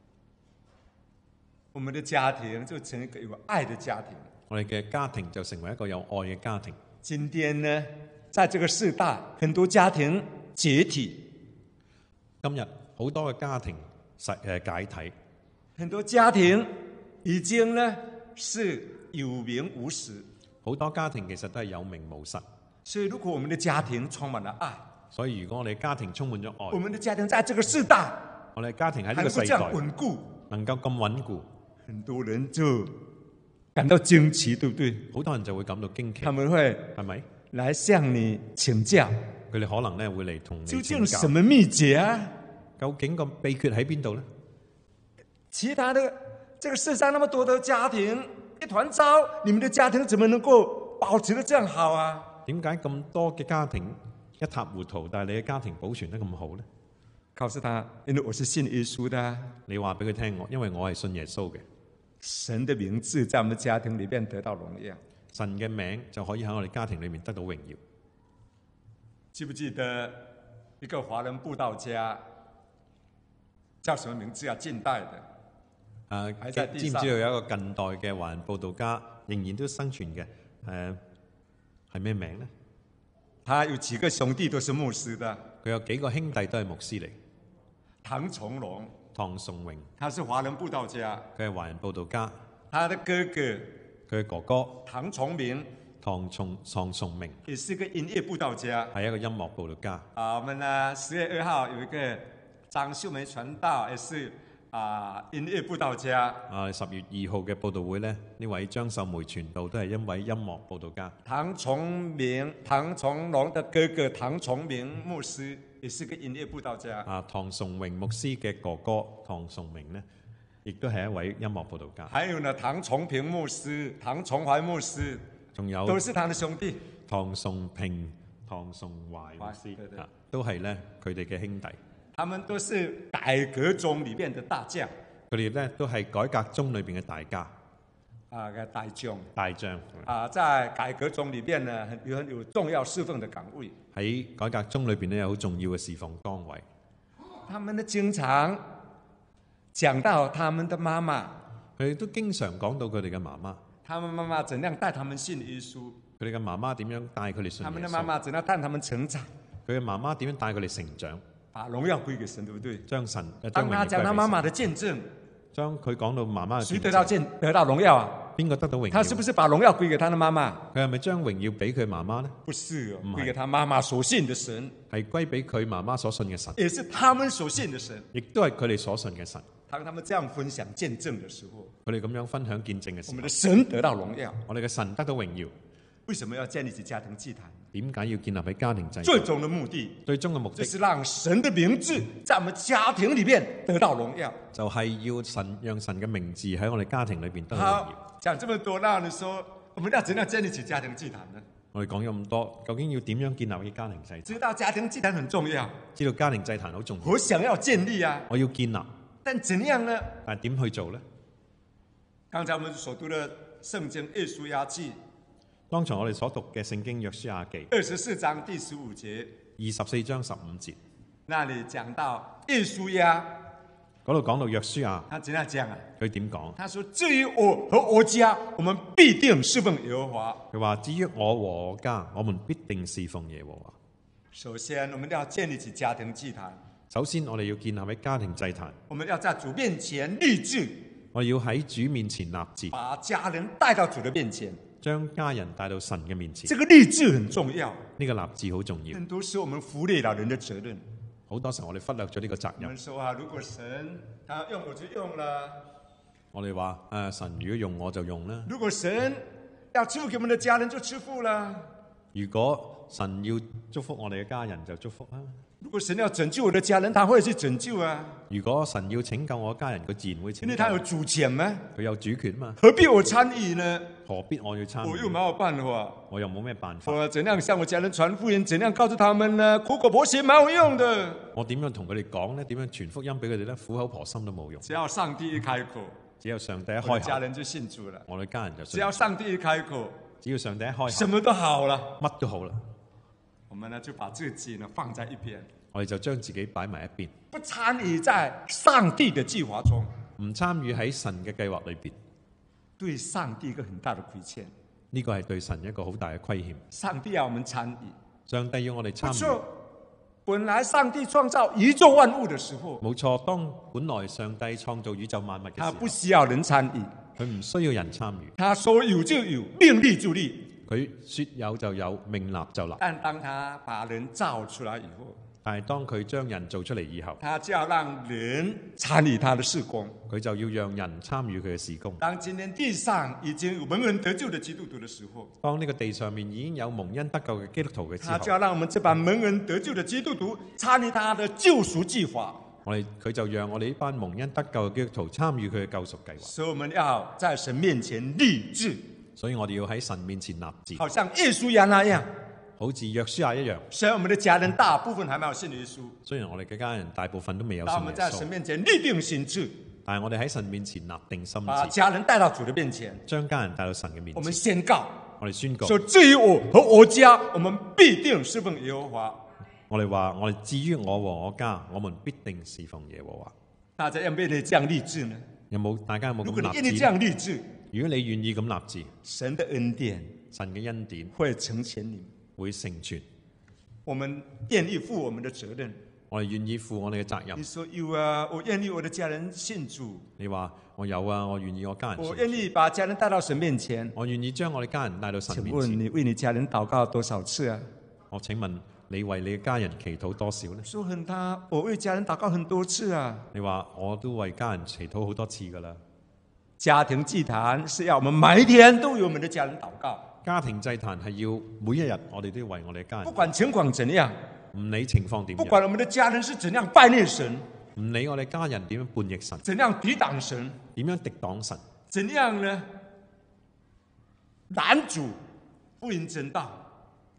我們的家庭就成一個有愛的家庭。 我哋嘅家庭就成為一個有愛嘅家庭。 今天呢，在這個世代，很多家庭解體， 今日好多嘅家庭實誒解體， 很多家庭已經呢是有名無實。 好多家庭其實都係有名無實。 所以，如果我們的家庭充滿了愛， 所以如果我哋家庭充滿咗愛， 我們的家庭在這個世代， 我哋家庭喺呢還個世代能夠這樣穩固， 能夠咁穩固， 很多人就感到驚奇，對不對？ 好多人就會感到驚奇。 他們會係咪？ 來向你請教， 佢哋可能咧會嚟同你究竟請教什麼秘訣啊？ 究竟個秘訣喺邊度咧？ 其他的這個世上那麼多的家庭一團糟，你們的家庭怎麼能夠保持得這樣好啊？ 點解咁多嘅家庭一塌糊塗，但係你嘅家庭保存得咁好咧？ 告訴他，因為我是信耶穌的啊。 你話俾佢聽，我因為我係信耶穌嘅， 神的名字在我們家庭裏面得到榮耀。 神嘅名就可以喺我哋家庭裏面得到榮耀。 記不記得一個華人佈道家叫什麼名字啊？近代的， 啊， 還在地上。 知唔知道有一個近代嘅華人佈道家仍然都生存嘅？誒係咩名咧？ 他有幾個兄弟都是牧師的。 佢有幾個兄弟都係牧師嚟。 唐崇榮， 唐崇榮， 他是華人佈道家。 佢係華人佈道家。 他的哥哥， 佢嘅哥哥唐崇明， 唐崇唐崇明， 也是個音樂佈道家， 係一個音樂佈道家。 啊，我們呢十月二號有一個張秀梅傳道，也是啊音樂佈道家。 啊，十月二號嘅佈道會呢，呢位張秀梅傳道都係一位音樂佈道家。 唐崇明、唐崇榮的哥哥唐崇明牧師，也是個音樂佈道家。 啊，唐崇榮牧師嘅哥哥唐崇明呢，亦都係一位音樂佈道家。 還有呢，唐崇平牧師、唐崇懷牧師， 仲有都是他的兄弟。 唐崇平唐崇懷牧師對對啊，都係咧佢哋嘅兄弟。 他們都是改革中裏面的大將。 佢哋咧都係改革中裏邊嘅大家。 啊，嘅大將。 大將。 啊，在改革中裏面呢，有很有重要侍奉的崗位。 喺改革中裏邊咧有好重要嘅侍奉崗位。 他們都經常講到他們的媽媽。 佢哋都經常講到佢哋嘅媽媽。 他們媽媽怎樣帶他們信耶穌？ 佢哋嘅媽媽點樣帶佢哋信耶穌？ 他們的媽媽怎樣帶他們成長？ 佢嘅媽媽點樣帶佢哋成長？ 把榮耀歸給神，對不對？ 將神， 當他講他媽媽的見證， 將佢講到媽媽嘅見證， 誰得到見得到榮耀啊？ 邊個得到榮耀？ 他是不是把榮耀歸給他的媽媽？ 佢係咪將榮耀俾佢媽媽呢？ 不是， 唔係， 歸給他媽媽所信的神， 係歸俾佢媽媽所信嘅神， 也是他們所信的神， 亦都係佢哋所信嘅神。 當他們這樣分享見證的時候， 佢哋咁樣分享見證嘅時候， 我們的神得到榮耀， 我哋嘅神得到榮耀。 為什麼要建立起家庭祭壇？ 點解要建立喺家庭祭壇？ 最終的目的， 最終嘅目的， 就是讓神的名字在我們家庭裏面得到榮耀。 就係要神讓神嘅名字喺我哋家庭裏邊得到榮耀。 好，講這麼多，那你說我們要怎樣建立起家庭祭壇呢？ 我哋講咗咁多，究竟要點樣建立嘅家庭祭壇？ 知道家庭祭壇很重要， 知道家庭祭壇好重要。 我想要建立啊， 我要建立， 但怎樣呢？ 但係點去做呢？ 剛才我們所讀的聖經《約書亞記》， 剛才我哋所讀嘅聖經《約書亞記》 二十四章第十五節， 二十四章十五節， 那裡講到約書亞， 嗰度講到約書亞， 他怎樣講啊？ 佢點講？ 他說：至於我和我家，我們必定侍奉耶和華。 佢話：至於我和我家，我們必定侍奉耶和華。 首先，我們要建立起家庭祭壇。 首先，我哋要建立喺家庭祭壇。 我們要在主面前立志。 我要喺主面前立志， 把家人帶到主的面前， 將家人帶到神嘅面前。 這個立志很重要。 呢個立志好重要。 很多時候我們忽略了人的責任。 好多時候我哋忽略咗呢個責任。 我們說啊，如果神他用我就用啦。 我哋話誒，神如果用我就用啦。 如果神要賜福給我們的家人就賜福啦。 如果神要祝福我哋嘅家人就祝福啦。 如果神要拯救我的家人，他會去拯救啊。 如果神要拯救我嘅家人，佢自然會拯救。 因為他有主權咩？ 佢有主權嘛？ 何必我參與呢？ 何必我要參與？ 我又沒有辦法。 我又冇咩辦法。 我怎樣向我家人傳福音？怎樣告訴他們呢？苦口婆心沒有用的。 我點樣同佢哋講呢？點樣傳福音俾佢哋呢？苦口婆心都冇用。 只要上帝一開口， 只有上帝一開口， 我家人就信主了。 我哋家人就信。 只要上帝一開口， 只要上帝一開口， 什麼都好了， 乜都好啦。 我們呢就把自己呢放在一邊。 我哋就將自己擺埋一邊， 不參與在上帝的計劃中， 唔參與喺神嘅計劃裏邊， 對上帝一個很大的虧欠。 呢個係對神一個好大嘅虧欠。 上帝要我們參與， 上帝要我哋參與。 冇錯，本來上帝創造宇宙萬物的時候， 冇錯，當本來上帝創造宇宙萬物嘅時候， 他不需要人參與， 佢唔需要人參與。 他說有就有，命立就立。 佢說有就有，命立就立。 但當他把人造出來以後， 但係當佢將人做出嚟以後， 他就要讓人參與他的事工， 佢就要讓人參與佢嘅事工。 當今天地上已經有蒙恩得救的基督徒的時候， 當呢個地上面已經有蒙恩得救嘅基督徒嘅時候， 他就要讓我們這班蒙恩得救的基督徒參與他的救贖計劃。 我哋佢就讓我哋呢班蒙恩得救嘅基督徒參與佢嘅救贖計劃。 所以我們要在神面前立志， 所以我哋要喺神面前立志， 好像約書亞那樣。 好似約書亞一樣， 雖然我們的家人大部分還沒有信耶穌， 雖然我哋嘅家人大部分都未有信耶但我們在神穌， 面前立定心志， 但係我哋喺神面前立定心把志， 家人帶到主的面前， 將家人帶到神嘅面我們前。 宣告， 我哋宣告， 說至於我和我家，我們必定侍奉耶和華。 我哋話我哋至於我和我家，我們必定侍奉耶和華。 大家有沒有這樣立志呢？ 有冇大家有冇如果你咁願意這樣立志？ 立志， 如果你願意咁立志， 神的恩典神嘅恩典會成全你們。 會成全。 我們願意負我們的責任。 我哋願意負我哋嘅責任你。說有啊，我願意我的家人信主， 你話我有啊，我願意我家人信我願意把家人帶到神面前。 我願意將我哋家人帶到神請問面前。 你為你家人禱告多少次啊？ 我請問你為你嘅家人祈禱多少呢？ 說很他，我為家人禱告很多次啊。 你話我都為家人祈禱好多次噶啦。 家庭祭壇是要我們每一天都為我們的家人禱告。 家庭祭壇係要每一日我哋都要為我哋嘅家人， 不管情況怎樣， 唔理情況點不管樣， 我們的家人是怎樣拜逆神， 唔理我哋家人點樣叛逆神， 怎樣抵擋神， 點樣敵擋神， 怎樣呢攔阻福音真道，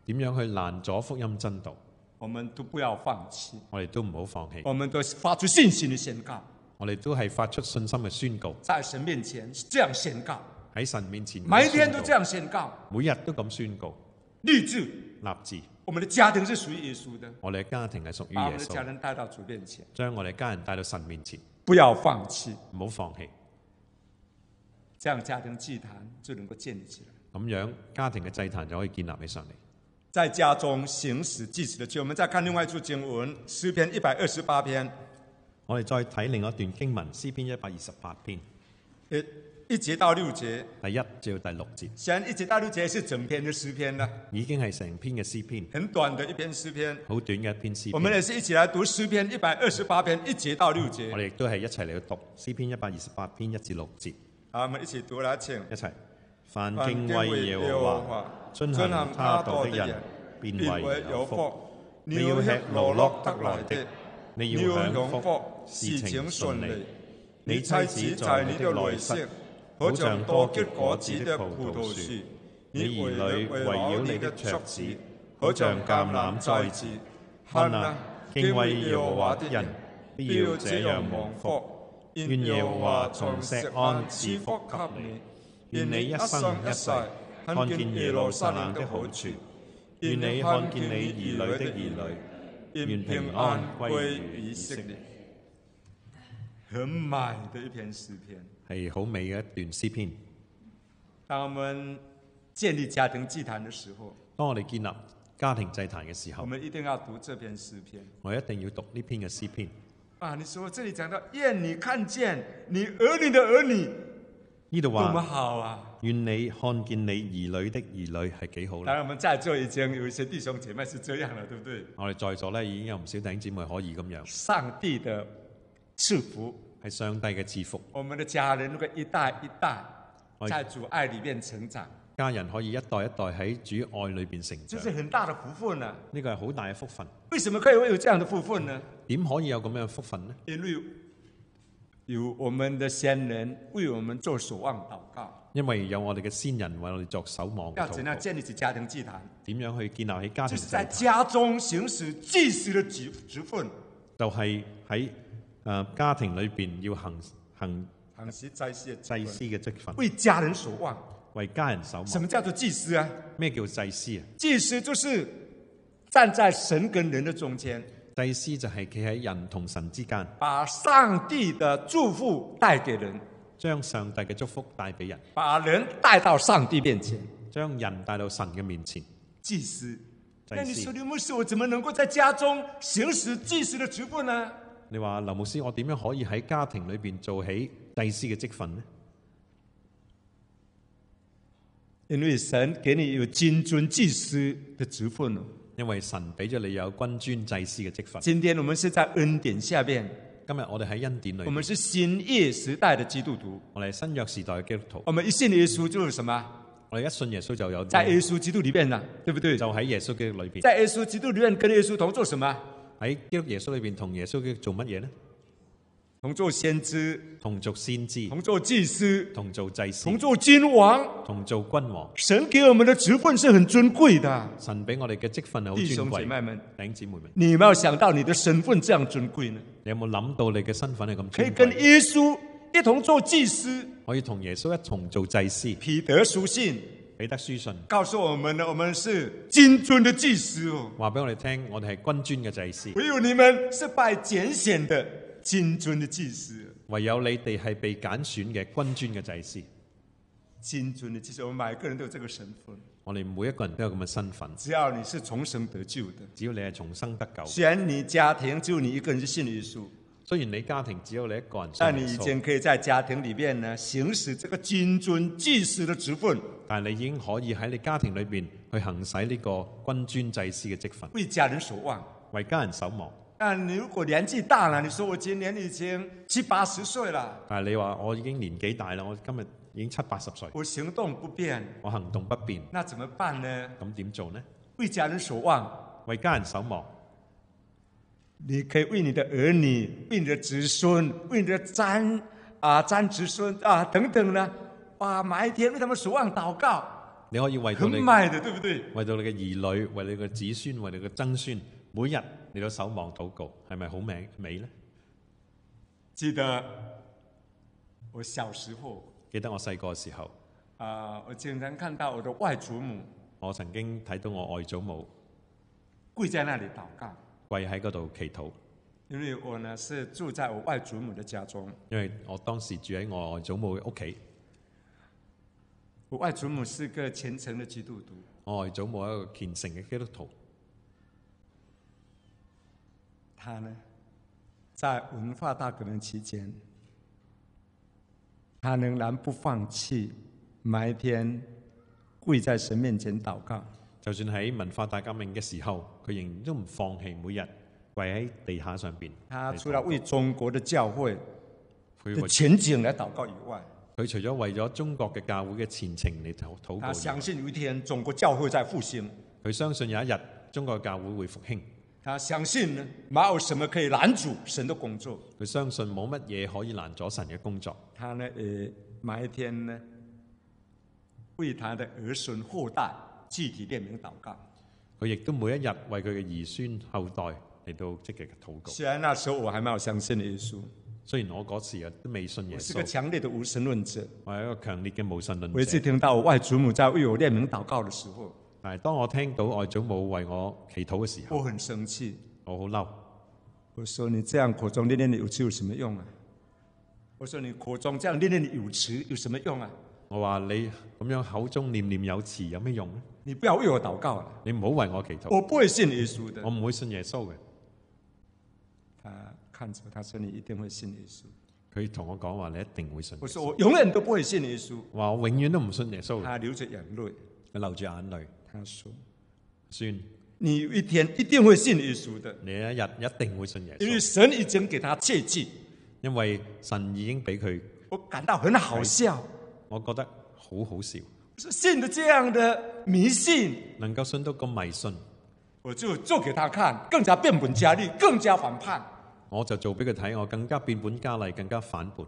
點樣去攔阻福音真道， 我們都不要放棄， 我哋都唔好放棄。 我們都發出信心的宣告， 我哋都係發出信心嘅宣告， 在神面前這樣宣告， 喺神面前每一天都這樣宣告， 每日都咁宣告， 立志立志。 我們的家庭是屬於耶穌的， 我哋嘅家庭係屬於耶把我們的家穌， 人帶到主面前， 將我哋家人帶到神面前， 不要放棄， 唔好放棄， 這樣家庭祭壇就能夠建立起來。 咁樣家庭嘅祭壇就可以建立起上嚟。 在家中行使祭祀的罪，我們再看另外一處經文，詩篇一百二十八篇。 我哋再睇另一段經文，詩篇一百二十八篇， 一一節到六節， 第一至到第六節。 顯然一節到六節是整篇的詩篇啦， 已經係成篇嘅詩篇， 很短的一篇詩篇。 好短嘅一篇詩篇。 我們也是一起來讀詩篇一百二十八篇一節到六節。 我哋亦都係一齊嚟讀詩篇一百二十八篇一至六節。 好，我們一起讀來，請一齊。凡敬畏耶和華、遵行他道的人，便為有福。 你要吃勞碌得來的， 你要享福，事情順利。你妻子在你的內室，好像多結果子的葡萄樹；你兒女圍繞你的桌子，好像橄欖栽子。看啊，敬畏耶和華的人，必要這樣蒙福。願耶和華從錫安賜福給你。願你一生一世看見耶路撒冷的好處，願你看見你兒女的兒女，願平安歸於以色列。 很美的一篇詩篇， 係好美嘅一段詩篇。 當我們建立家庭祭壇的時候， 當我哋建立家庭祭壇嘅時候， 我們一定要讀這篇詩篇。 我一定要讀呢篇嘅詩篇。 啊，你說這裡講到願你看見你兒女的兒女， 呢度話多麼好啊！ 願你看見你兒女的兒女係幾好咧？ 當然，我們在座已經有一些弟兄姐妹是這樣了，對不對？ 我哋在座咧已經有唔少弟兄姊妹可以咁樣。 上帝的賜福係上帝嘅賜福。 我們的家人如果一代一代在主愛裡面成長， 家人可以一代一代喺主愛裏邊成長， 這是很大的福分啊！ 呢個係好大嘅福分。 為什麼可以會有這樣的福分呢？ 點可以有咁樣嘅福分呢？ 因為有我們的先人為我們做守望禱告。 因為有我哋嘅先人為我哋作守望嘅禱告。 要怎樣建立起家庭祭壇？ 點樣去建立起家庭祭壇？ 就是在家中行使祭司的職職分。 就係喺誒家庭裏邊要行行行使祭司嘅祭司嘅職分， 為家人守望， 為家人守望。 什麼叫做祭司啊？ 咩叫祭司啊？ 祭司就是站在神跟人的中間。 祭司就係企喺人同神之間， 把上帝的祝福帶給人， 將上帝嘅祝福帶俾人， 把人帶到上帝面前， 將人帶到神嘅面前。 祭司， 祭司。 那你說，劉牧師，我怎麼能夠在家中行使祭司的職分呢？ 你話劉牧師，我點樣可以喺家庭裏邊做起祭司嘅職分呢？ 因為神給你有君尊祭司的職分。 因為神俾咗你有君尊祭司嘅職分。 今天我們是在恩典下面。 今日我哋喺恩典裏。 我們是新約時代的基督徒。 我哋係新約時代嘅基督徒。 我們一信耶穌就是什麼？ 我哋一信耶穌就有。 在耶穌基督裏面啦，對不對？ 就喺耶穌基督裏邊。 在耶穌基督裏面跟耶穌同做什麼？ 喺基督耶穌裏邊同耶穌基督做乜嘢呢？ 同做先知， 同做先知； 同做祭司， 同做祭司； 同做君王， 同做君王。 神給我們的職分是很尊貴的。 神俾我哋嘅職分係好尊貴。 弟兄姐妹們， 弟兄姊妹們， 你有沒有想到你的身份這樣尊貴呢？ 你有冇諗到你嘅身份係咁尊貴？ 可以跟耶穌一同做祭司， 可以同耶穌一同做祭司。 彼得書信， 彼得書信告訴我們呢，我們是君尊的祭司哦。 話俾我哋聽，我哋係君尊嘅祭司。 唯有你們是拜揀選的君尊的祭司。 唯有你哋係被揀選嘅君尊嘅祭司。 君尊的祭司，我們每個人都有這個身份。 我哋每一個人都有咁嘅身份。 只要你是重生得救的， 只要你係重生得救。 雖然你家庭只有你一個人是信耶穌， 雖然你家庭只有你一個人信耶穌， 但你已經可以在家庭裏面呢行使這個君尊祭司的職分。 但係你已經可以喺你家庭裏邊去行使呢個君尊祭司嘅職分， 為家人守望， 為家人守望。 但你如果年紀大了，你說我今年已經七八十歲了， 但係你話我已經年紀大啦，我今日已經七八十歲， 我行動不便， 我行動不便， 那怎麼辦呢？ 咁點做呢？ 為家人守望， 為家人守望， 你可以為你的兒女、為你的子孫、為你的詹啊詹子孫啊等等呢，哇，每一天為他們守望禱告， 你可以為到很你美的，對不對？ 為到你嘅兒女，為你嘅子孫，為你嘅曾孫，每日你都守望禱告，係咪好美美呢？ 記得我小時候， 記得我細個嘅時候， 啊、我經常看到我的外祖母我曾經睇到我外祖母跪在那裡禱告， 跪喺嗰度祈禱， 因為我呢是住在我外祖母的家中， 因為我當時住喺我外祖母嘅屋企。 我外祖母是個虔誠的基督徒， 我外祖母係一個虔誠嘅基督徒， 他呢在文化大革命期間，他仍然不放棄，每一天跪在神面前禱告。 就算喺文化大革命嘅時候，佢仍然都唔放棄，每日跪喺地下上邊。 他除了為中國的教會佢的前景來禱告以外， 佢除咗為咗中國嘅教會嘅前程嚟禱禱告， 他相信有一天中國教會在復興。 佢相信有一日中國嘅教會會復興。 他相信呢，沒有什麼可以攔阻神的工作。 佢相信冇乜嘢可以攔阻神嘅工作。 他呢，誒，每一天呢，為他的兒孫後代具體列名禱告。 佢亦都每一日為佢嘅兒孫後代嚟到積極嘅禱告。 雖然那時候我還沒有相信耶穌， 雖然我嗰時啊都未信耶我是個穌， 強烈的無神論者。 我係一個強烈嘅無神論我一次者。 聽到我外祖母在為我列名禱告的時候， 但係當我聽到外祖母為我祈禱嘅時候， 我很生氣。 我好嬲。 我說你這樣口中念念的有詞有什麼用啊？我說你口中這樣念念的有詞有什麼用啊？ 我話你咁樣口中念念有詞有咩用呢？ 你不要為我禱告了， 你唔好為我祈禱。 我不會信耶穌的我。唔會信耶穌嘅。 他看着他說你一定會信耶穌。 佢同我講話，你一定會信耶穌。 我說我永遠都不會信耶穌。 話我永遠都唔信耶穌嘅。 他流着眼淚， 佢流住眼淚。 他說算你有一天一定會信耶穌的， 你一日一定會信耶因為穌， 神已經給他切記。 因為神已經俾佢。 我感到很好笑， 我覺得好好笑， 說信的這樣的迷信， 能夠信到咁迷信， 我就做給他看，更加變本加厲，更加反叛。 我就做俾佢睇，我更加變本加厲，更加反叛。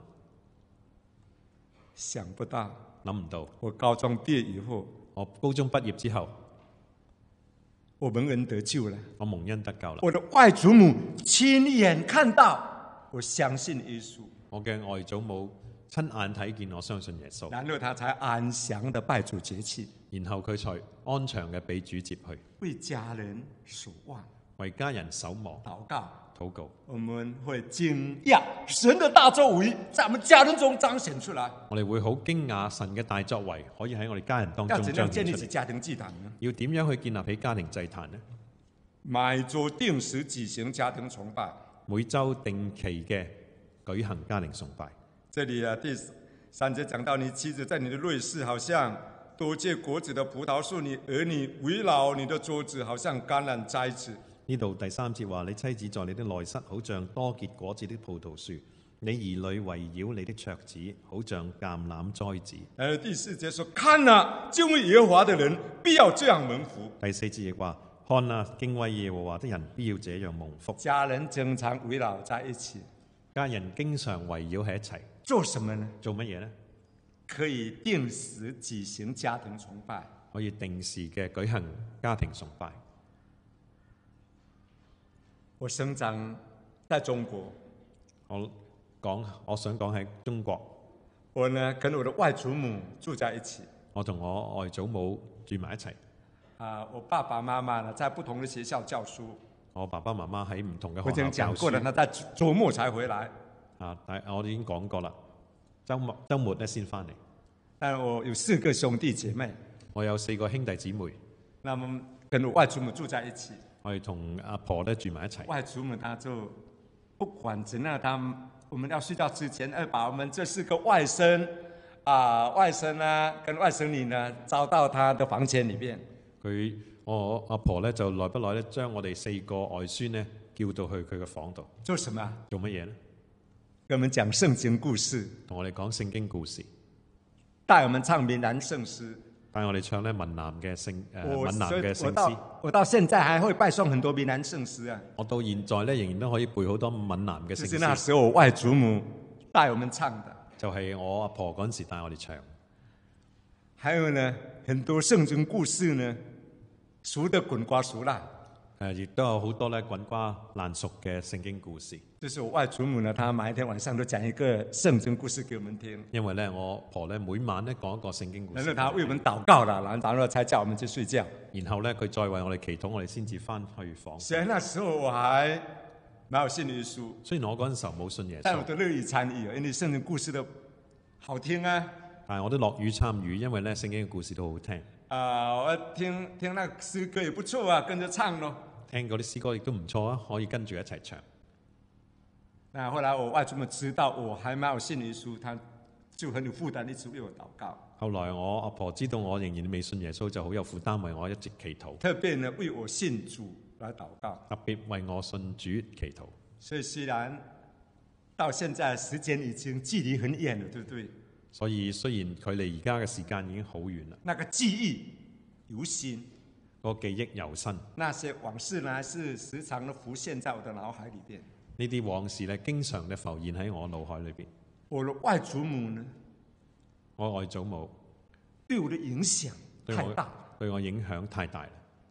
想不到， 諗唔到， 我高中畢業以後， 我高中畢業之後， 我蒙恩得救了， 我蒙恩得救啦。 我的外祖母親眼看到，我相信耶穌， 我嘅外祖母親眼睇見，我相信耶穌， 然後他才安詳的拜主節期， 然後佢才安詳嘅俾主接去， 為家人守望、 為家人守望、 禱告。 禱告。 我們會驚訝神的大作為在我們家人中彰顯出來。 我哋會好驚訝神嘅大作為可以喺我哋家人當要中怎樣建立彰顯出嚟。 起家庭祭壇呢？ 要點樣去建立起家庭祭壇呢？ 每周定時舉行家庭崇拜。 每週定期嘅舉行家庭崇拜。 這裡啊，第三節講到你妻子在你的內室，好像多結果子的葡萄樹；你兒女圍繞你的桌子，好像橄欖栽子。 呢度第三節話：你妻子在你的內室，好像多結果子的葡萄樹；你兒女圍繞你的桌子，好像橄欖栽子。 而第四節說：看啊，敬畏耶和華的人必要這樣蒙福。 第四節亦話：看啊，敬畏耶和華的人必要這樣蒙福。 家人經常圍繞在一起， 家人經常圍繞喺一齊， 做什麼呢？ 做乜嘢呢？ 可以定時舉行家庭崇拜， 可以定時嘅舉行家庭崇拜。 我生長在中國， 我講，我想講喺中國， 我呢跟我的外祖母住在一起。 我同我外祖母住埋一齊。 啊，我爸爸媽媽呢在不同的學校教書。 我爸爸媽媽喺唔同嘅我已經學校教講過了， 書。 他在周末才回來。 啊，但我哋已經講過啦，週末週末咧先翻嚟。 但我有四個兄弟姐妹， 我有四個兄弟姊妹， 那麼跟我外祖母住在一起。 我哋同阿婆咧住埋一齊。 外祖母她就不管怎樣，他我們要睡覺之前，要把我們這四個外甥啊、外甥啊跟外甥女呢招到他的房間裏邊。 佢我阿婆咧就耐不耐咧將我哋四個外孫咧叫到去佢嘅房度。 做什麼？ 做乜嘢咧？ 跟我們講聖經故事， 同我哋講聖經故事， 帶我們唱閩南聖詩。 帶我哋唱咧閩南嘅聖誒我閩南嘅聖詩。 我到我到現在還會背誦很多闽南聖詩啊！ 我到現在咧仍然都可以背好多閩南嘅聖就是那詩。 時候我外祖母帶我們唱的。 就係我阿婆嗰陣時帶我哋唱。 還有呢，很多聖經故事呢，熟得滾瓜熟辣。 誒，亦都有好多咧滾瓜爛熟嘅聖經故事。 就是我外祖母呢，她每一天晚上都講一個聖經故事給我們聽。 因為咧，我婆咧每晚咧講一個聖經故事。 然後她為我們禱告啦，然後才叫我們去睡覺。 然後咧，佢再為我哋祈禱，我哋先至翻去房。 雖然那時候我還沒有信耶穌， 雖然我嗰陣時候冇信耶穌， 但我都樂意參與，因為聖經故事都好聽啊。 但係我都樂於參與，因為咧聖經嘅故事都好聽。 啊、呃，我聽聽那詩歌也不錯啊，跟着唱咯。 聽嗰啲詩歌亦都唔錯啊，可以跟住一齊唱。 那後來我外祖母知道我還沒有信耶穌，他就很有負擔，一直為我禱告。 後來我阿婆知道我仍然未信耶穌，就好有負擔為我一直祈禱。 特別呢為我信主來禱告， 特別為我信主祈禱。所以雖然到現在時間已經距離很遠了，對不對？ 所以雖然距離而家嘅時間已經好遠啦， 那個記憶猶新。 個記憶猶新， 那些往事呢，是時常的浮現在我的腦海裏邊。 呢啲往事咧，經常嘅浮現喺我腦海裏邊。 我的外祖母呢， 我外祖母對我的影響太大， 對我影響太大啦。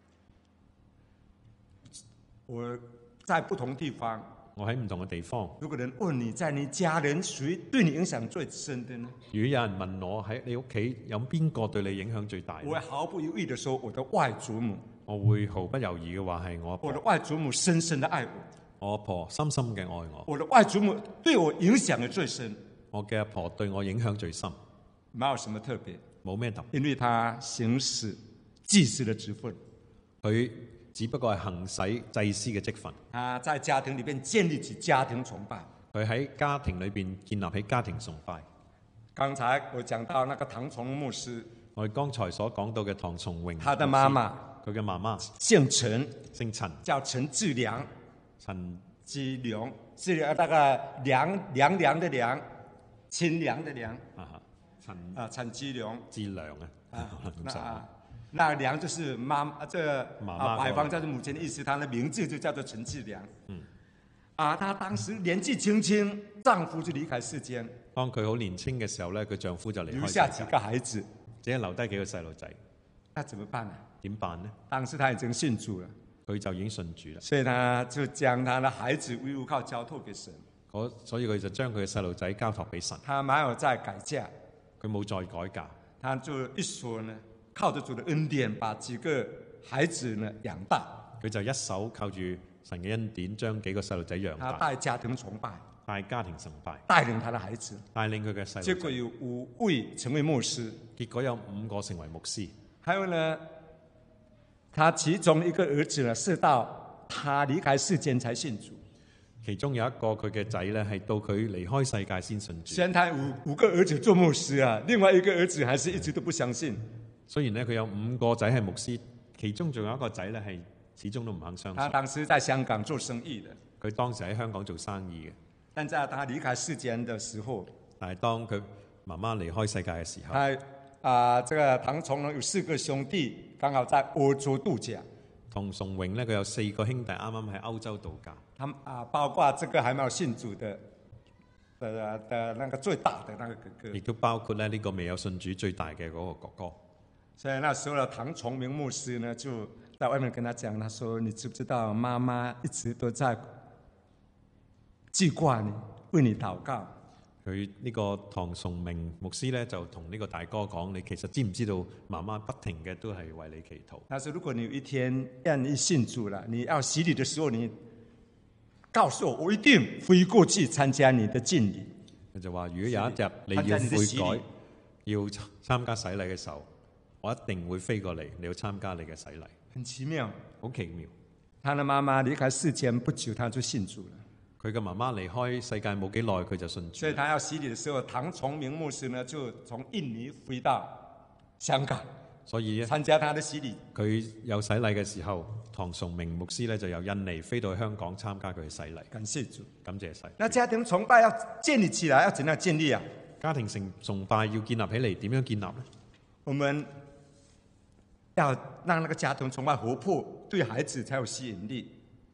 我在不同地方， 我喺唔同嘅地方。 如果人問你，在你家人誰對你影響最深的呢？ 如果有人問我喺你屋企有邊個對你影響最大， 我會毫不猶豫地說，我的外祖母。 我會毫不猶豫嘅話係我阿婆。 我的外祖母深深的愛我， 我阿婆深深嘅愛我。 我的外祖母對我影響嘅最深， 我嘅阿婆對我影響最深。 沒有什麼特別， 冇咩特別， 因為他行使祭司的職分， 佢只不過係行使祭司嘅職分。 他在家庭裏邊建立起家庭崇拜， 佢喺家庭裏邊建立起家庭崇拜。 剛才我講到那個唐崇牧師， 我哋剛才所講到嘅唐崇榮， 他的媽媽， 佢嘅媽媽姓陳， 姓陳， 叫陳志良， 陳志良，志良那個涼涼涼的涼，清涼的涼， 啊，陳啊陳志良， 志良啊， 啊那啊那涼就是媽啊，這個、 媽媽啊百方叫做母親的意思，他的名字就叫做陳志良。嗯，啊，他當時年紀輕輕，丈夫就離開世間。 當佢好年輕嘅時候咧，佢丈夫就離開世界， 留下幾個孩子， 只係留低幾個細路仔。 那怎麼辦呢？ 點辦呢？ 當時他已經信主了， 佢就已經信主啦， 所以他就將他的孩子唯有靠交託給神。 所以佢就將佢嘅細路仔交託俾神。 他沒有再改嫁， 佢冇再改嫁， 他就一手呢靠着主的恩典，把幾個孩子呢養大。 佢就一手靠住神嘅恩典，將幾個細路仔養大。 他帶家庭崇拜， 帶家庭崇拜， 帶領他的孩子， 帶領佢嘅細路。 結果有五位成為牧師， 結果有五個成為牧師。 還有呢，他其中一個兒子呢，是到他離開世間才信主。 其中有一個佢嘅仔呢，係到佢離開世界先信主。 雖然他五五個兒子做牧師啊，另外一個兒子還是一直都不相信。 雖然呢，佢有五個仔係牧師，其中仲有一個仔呢，係始終都唔肯相信。 他當時在香港做生意的， 佢當時喺香港做生意嘅。 但在他離開世間的時候， 但係當佢媽媽離開世界嘅時候， 他啊、呃，這個唐崇榮有四個兄弟，剛好在歐洲度假。 唐崇榮呢，佢有四個兄弟，啱啱喺歐洲度假。 他啊，包括這個還沒有信主的，的的那個最大的那個哥哥， 亦都包括咧呢個未有信主最大嘅嗰個哥哥。 所以那時候呢，唐崇明牧師呢就在外面跟他講，他說：你知不知道媽媽一直都在記掛你，為你禱告。 佢呢個唐崇明牧師咧就同呢個大哥講：你其實知唔知道媽媽不停嘅都係為你祈禱？ 他說：如果你有一天讓你信主了，你要洗禮的時候，你告訴我，我一定飛過去參加你的敬禮。 佢就話：如果有一日你要悔改，要參加洗禮嘅時候，我一定會飛過嚟，你要參加你嘅洗禮。 很奇妙， 好奇妙。 他的媽媽離開世間不久，他就信主了。 佢嘅媽媽離開世界冇幾耐，佢就信主。 所以他要洗禮的時候，唐崇明牧師呢就從印尼飛到香港， 所以參加他的洗禮。 佢有洗禮嘅時候，唐崇明牧師咧就由印尼飛到香港參加佢嘅洗禮。 感謝主， 感謝神。 那家庭崇拜要建立起來，要怎樣建立啊？ 家庭成崇拜要建立起嚟，點樣建立呢？ 我們要讓那個家庭崇拜活潑，對孩子才有吸引力。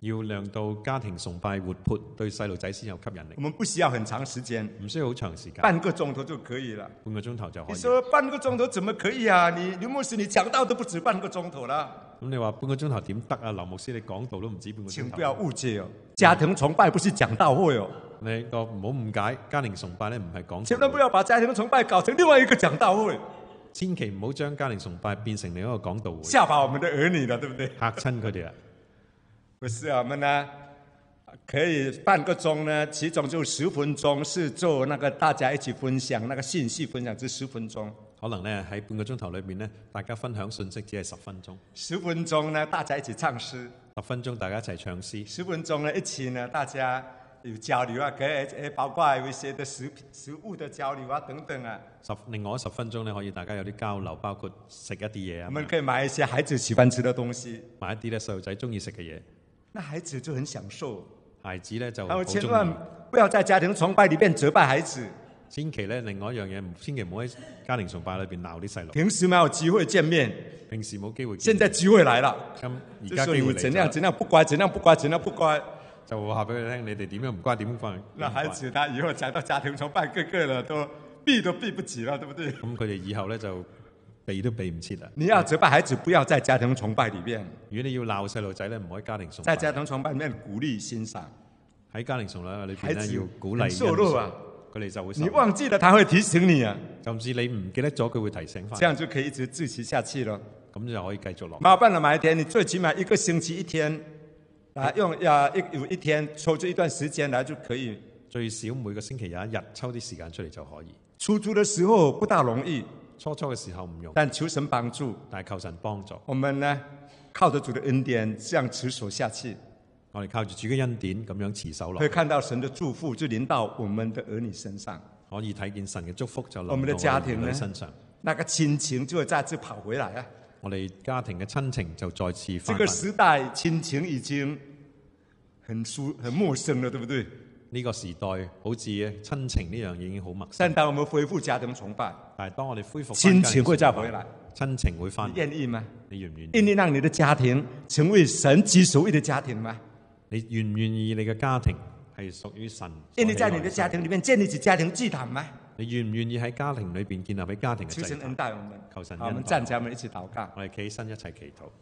要讓到家庭崇拜活潑，對細路仔先有吸引力。 我們不需要很長時間， 唔需要好長時間， 半個鐘頭就可以了。 半個鐘頭就可以。 你說半個鐘頭怎麼可以啊？你劉牧師，你講道都不止半個鐘頭啦。 咁你話半個鐘頭點得啊？劉牧師，你講道都唔止半個鐘頭。 請不要誤解哦，家庭崇拜不是講道會哦。 你個唔好誤解，家庭崇拜咧唔係講。 千萬不要把家庭崇拜搞成另外一個講道會。 千祈唔好將家庭崇拜變成另一個講道會， 嚇怕我們的兒女了，對不對？ 嚇親佢哋啊！ 不是啊，我們呢可以半個鐘呢，其中就十分鐘是做那個大家一起分享那個信息分享，只十分鐘。 可能呢喺半個鐘頭裏面呢，大家分享信息只係十分鐘。 十分鐘呢，大家一起唱詩。 十分鐘大家一齊唱詩。 十分鐘呢，一起呢，大家有交流啊，可以誒包括有一些的食食物的交流啊，等等啊。 十另外十分鐘呢，可以大家有啲交流，包括食一啲嘢啊。 我們可以買一些孩子喜歡吃的東西， 買一啲咧細路仔中意食嘅嘢。 那孩子就很享受。 孩子咧就好好中意。 千萬不要在家庭崇拜裏面責備孩子。 千祈咧，另外一樣嘢，千祈唔好喺家庭崇拜裏邊鬧啲細路。 平時沒有機會見面， 平時冇機會見面。 現在機會來了。 咁而家機會嚟咗。 怎樣怎樣不乖，怎樣不乖，怎樣不乖， 就話俾佢聽，你哋點樣唔乖，點樣乖。 那孩子他以後講到家庭崇拜，個個的都避都避不及了，對不對？ 咁佢哋以後咧就避都避唔切啦。 你要責備孩子，不要在家庭崇拜裏面。 如果你要鬧細路仔咧，唔可以家庭崇拜。 在家庭崇拜裏面鼓勵欣賞。 喺家庭崇拜裏邊咧，要鼓勵受辱啊！ 佢哋就會。 你忘記了，他會提醒你啊。 甚至你唔記得咗，佢會提醒翻。 這樣就可以一直支持下去咯。 咁就可以繼續落。 麻煩了，哪一天你最起碼一個星期一天，啊，用呀一有一天抽出一段時間來就可以。 最少每個星期有一日抽啲時間出嚟就可以。 初初的時候不大容易， 初初嘅時候唔容易， 但求神幫助。 但係求神幫助。 我們呢靠着主的恩典，這樣持守下去。 我哋靠住主嘅恩典咁樣持守落去， 可以看到神的祝福就臨到我們的兒女身上， 可以睇見神嘅祝福就臨到我們的家庭呢身上， 那個親情就會再次跑回來啊！ 我哋家庭嘅親情就再次翻返。 這個時代親情已經很疏很陌生了，對不對？ 呢個時代好似親情呢樣已經好陌生。 但當我們恢復家庭崇拜， 但係當我哋恢復親情會再回來， 親情會翻。 你願意嗎？ 你願唔願意？ 願意讓你的家庭成為神己所愛的家庭嗎？ 你願唔願意你嘅家庭係屬於神？ 願意在你的家庭裏面建立起家庭祭壇嗎？ 你願唔願意喺家庭裏邊建立喺家庭嘅祭壇？ 求神恩待我們， 求神恩待。 好，我們站起來，我們一起禱告。 我哋企起身一齊祈禱。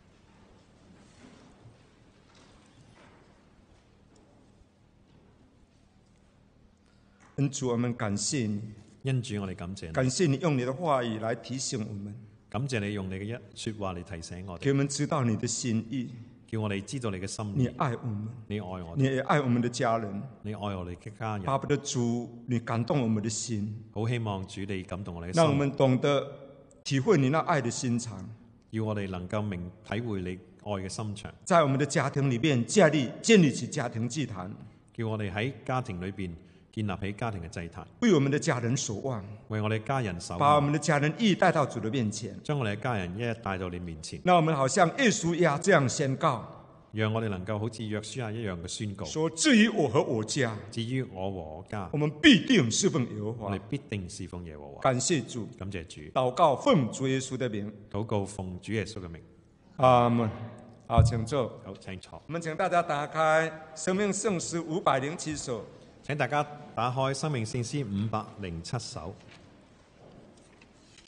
恩主，我們感謝你。 恩主，我哋感謝你。 感謝你用你的話語來提醒我們。 感謝你用你嘅一說話嚟提醒我哋。 叫我們知道你的心意。 叫我哋知道你嘅心意。 你愛我們， 你愛我哋， 你也愛我們的家人。 你愛我哋嘅家人。 巴不得主，你感動我們的心。 好希望主你感動我哋嘅心。 讓我們懂得體會你那愛的心腸。 要我哋能夠明體會你愛嘅心腸。 在我們的家庭裏面建立建立起家庭祭壇。 叫我哋喺家庭裏邊建立起家庭嘅祭壇， 為我們的家人守望， 為我哋家人守望， 把我們的家人一一帶到主的面前， 將我哋嘅家人一一帶到你面前。 那我們好像耶穌一樣這樣宣告， 讓我哋能夠好似約書亞一樣嘅宣告， 說至於我和我家， 至於我和我家， 我們必定侍奉耶和華， 我哋必定侍奉耶和華。 感謝主， 感謝主。 禱告奉主耶穌的名， 禱告奉主耶穌嘅名。 阿門。好，請坐。 好，請坐。 我們請大家打開《生命聖詩》五百零七首。 請大家打開《生命聖詩》五百零七首。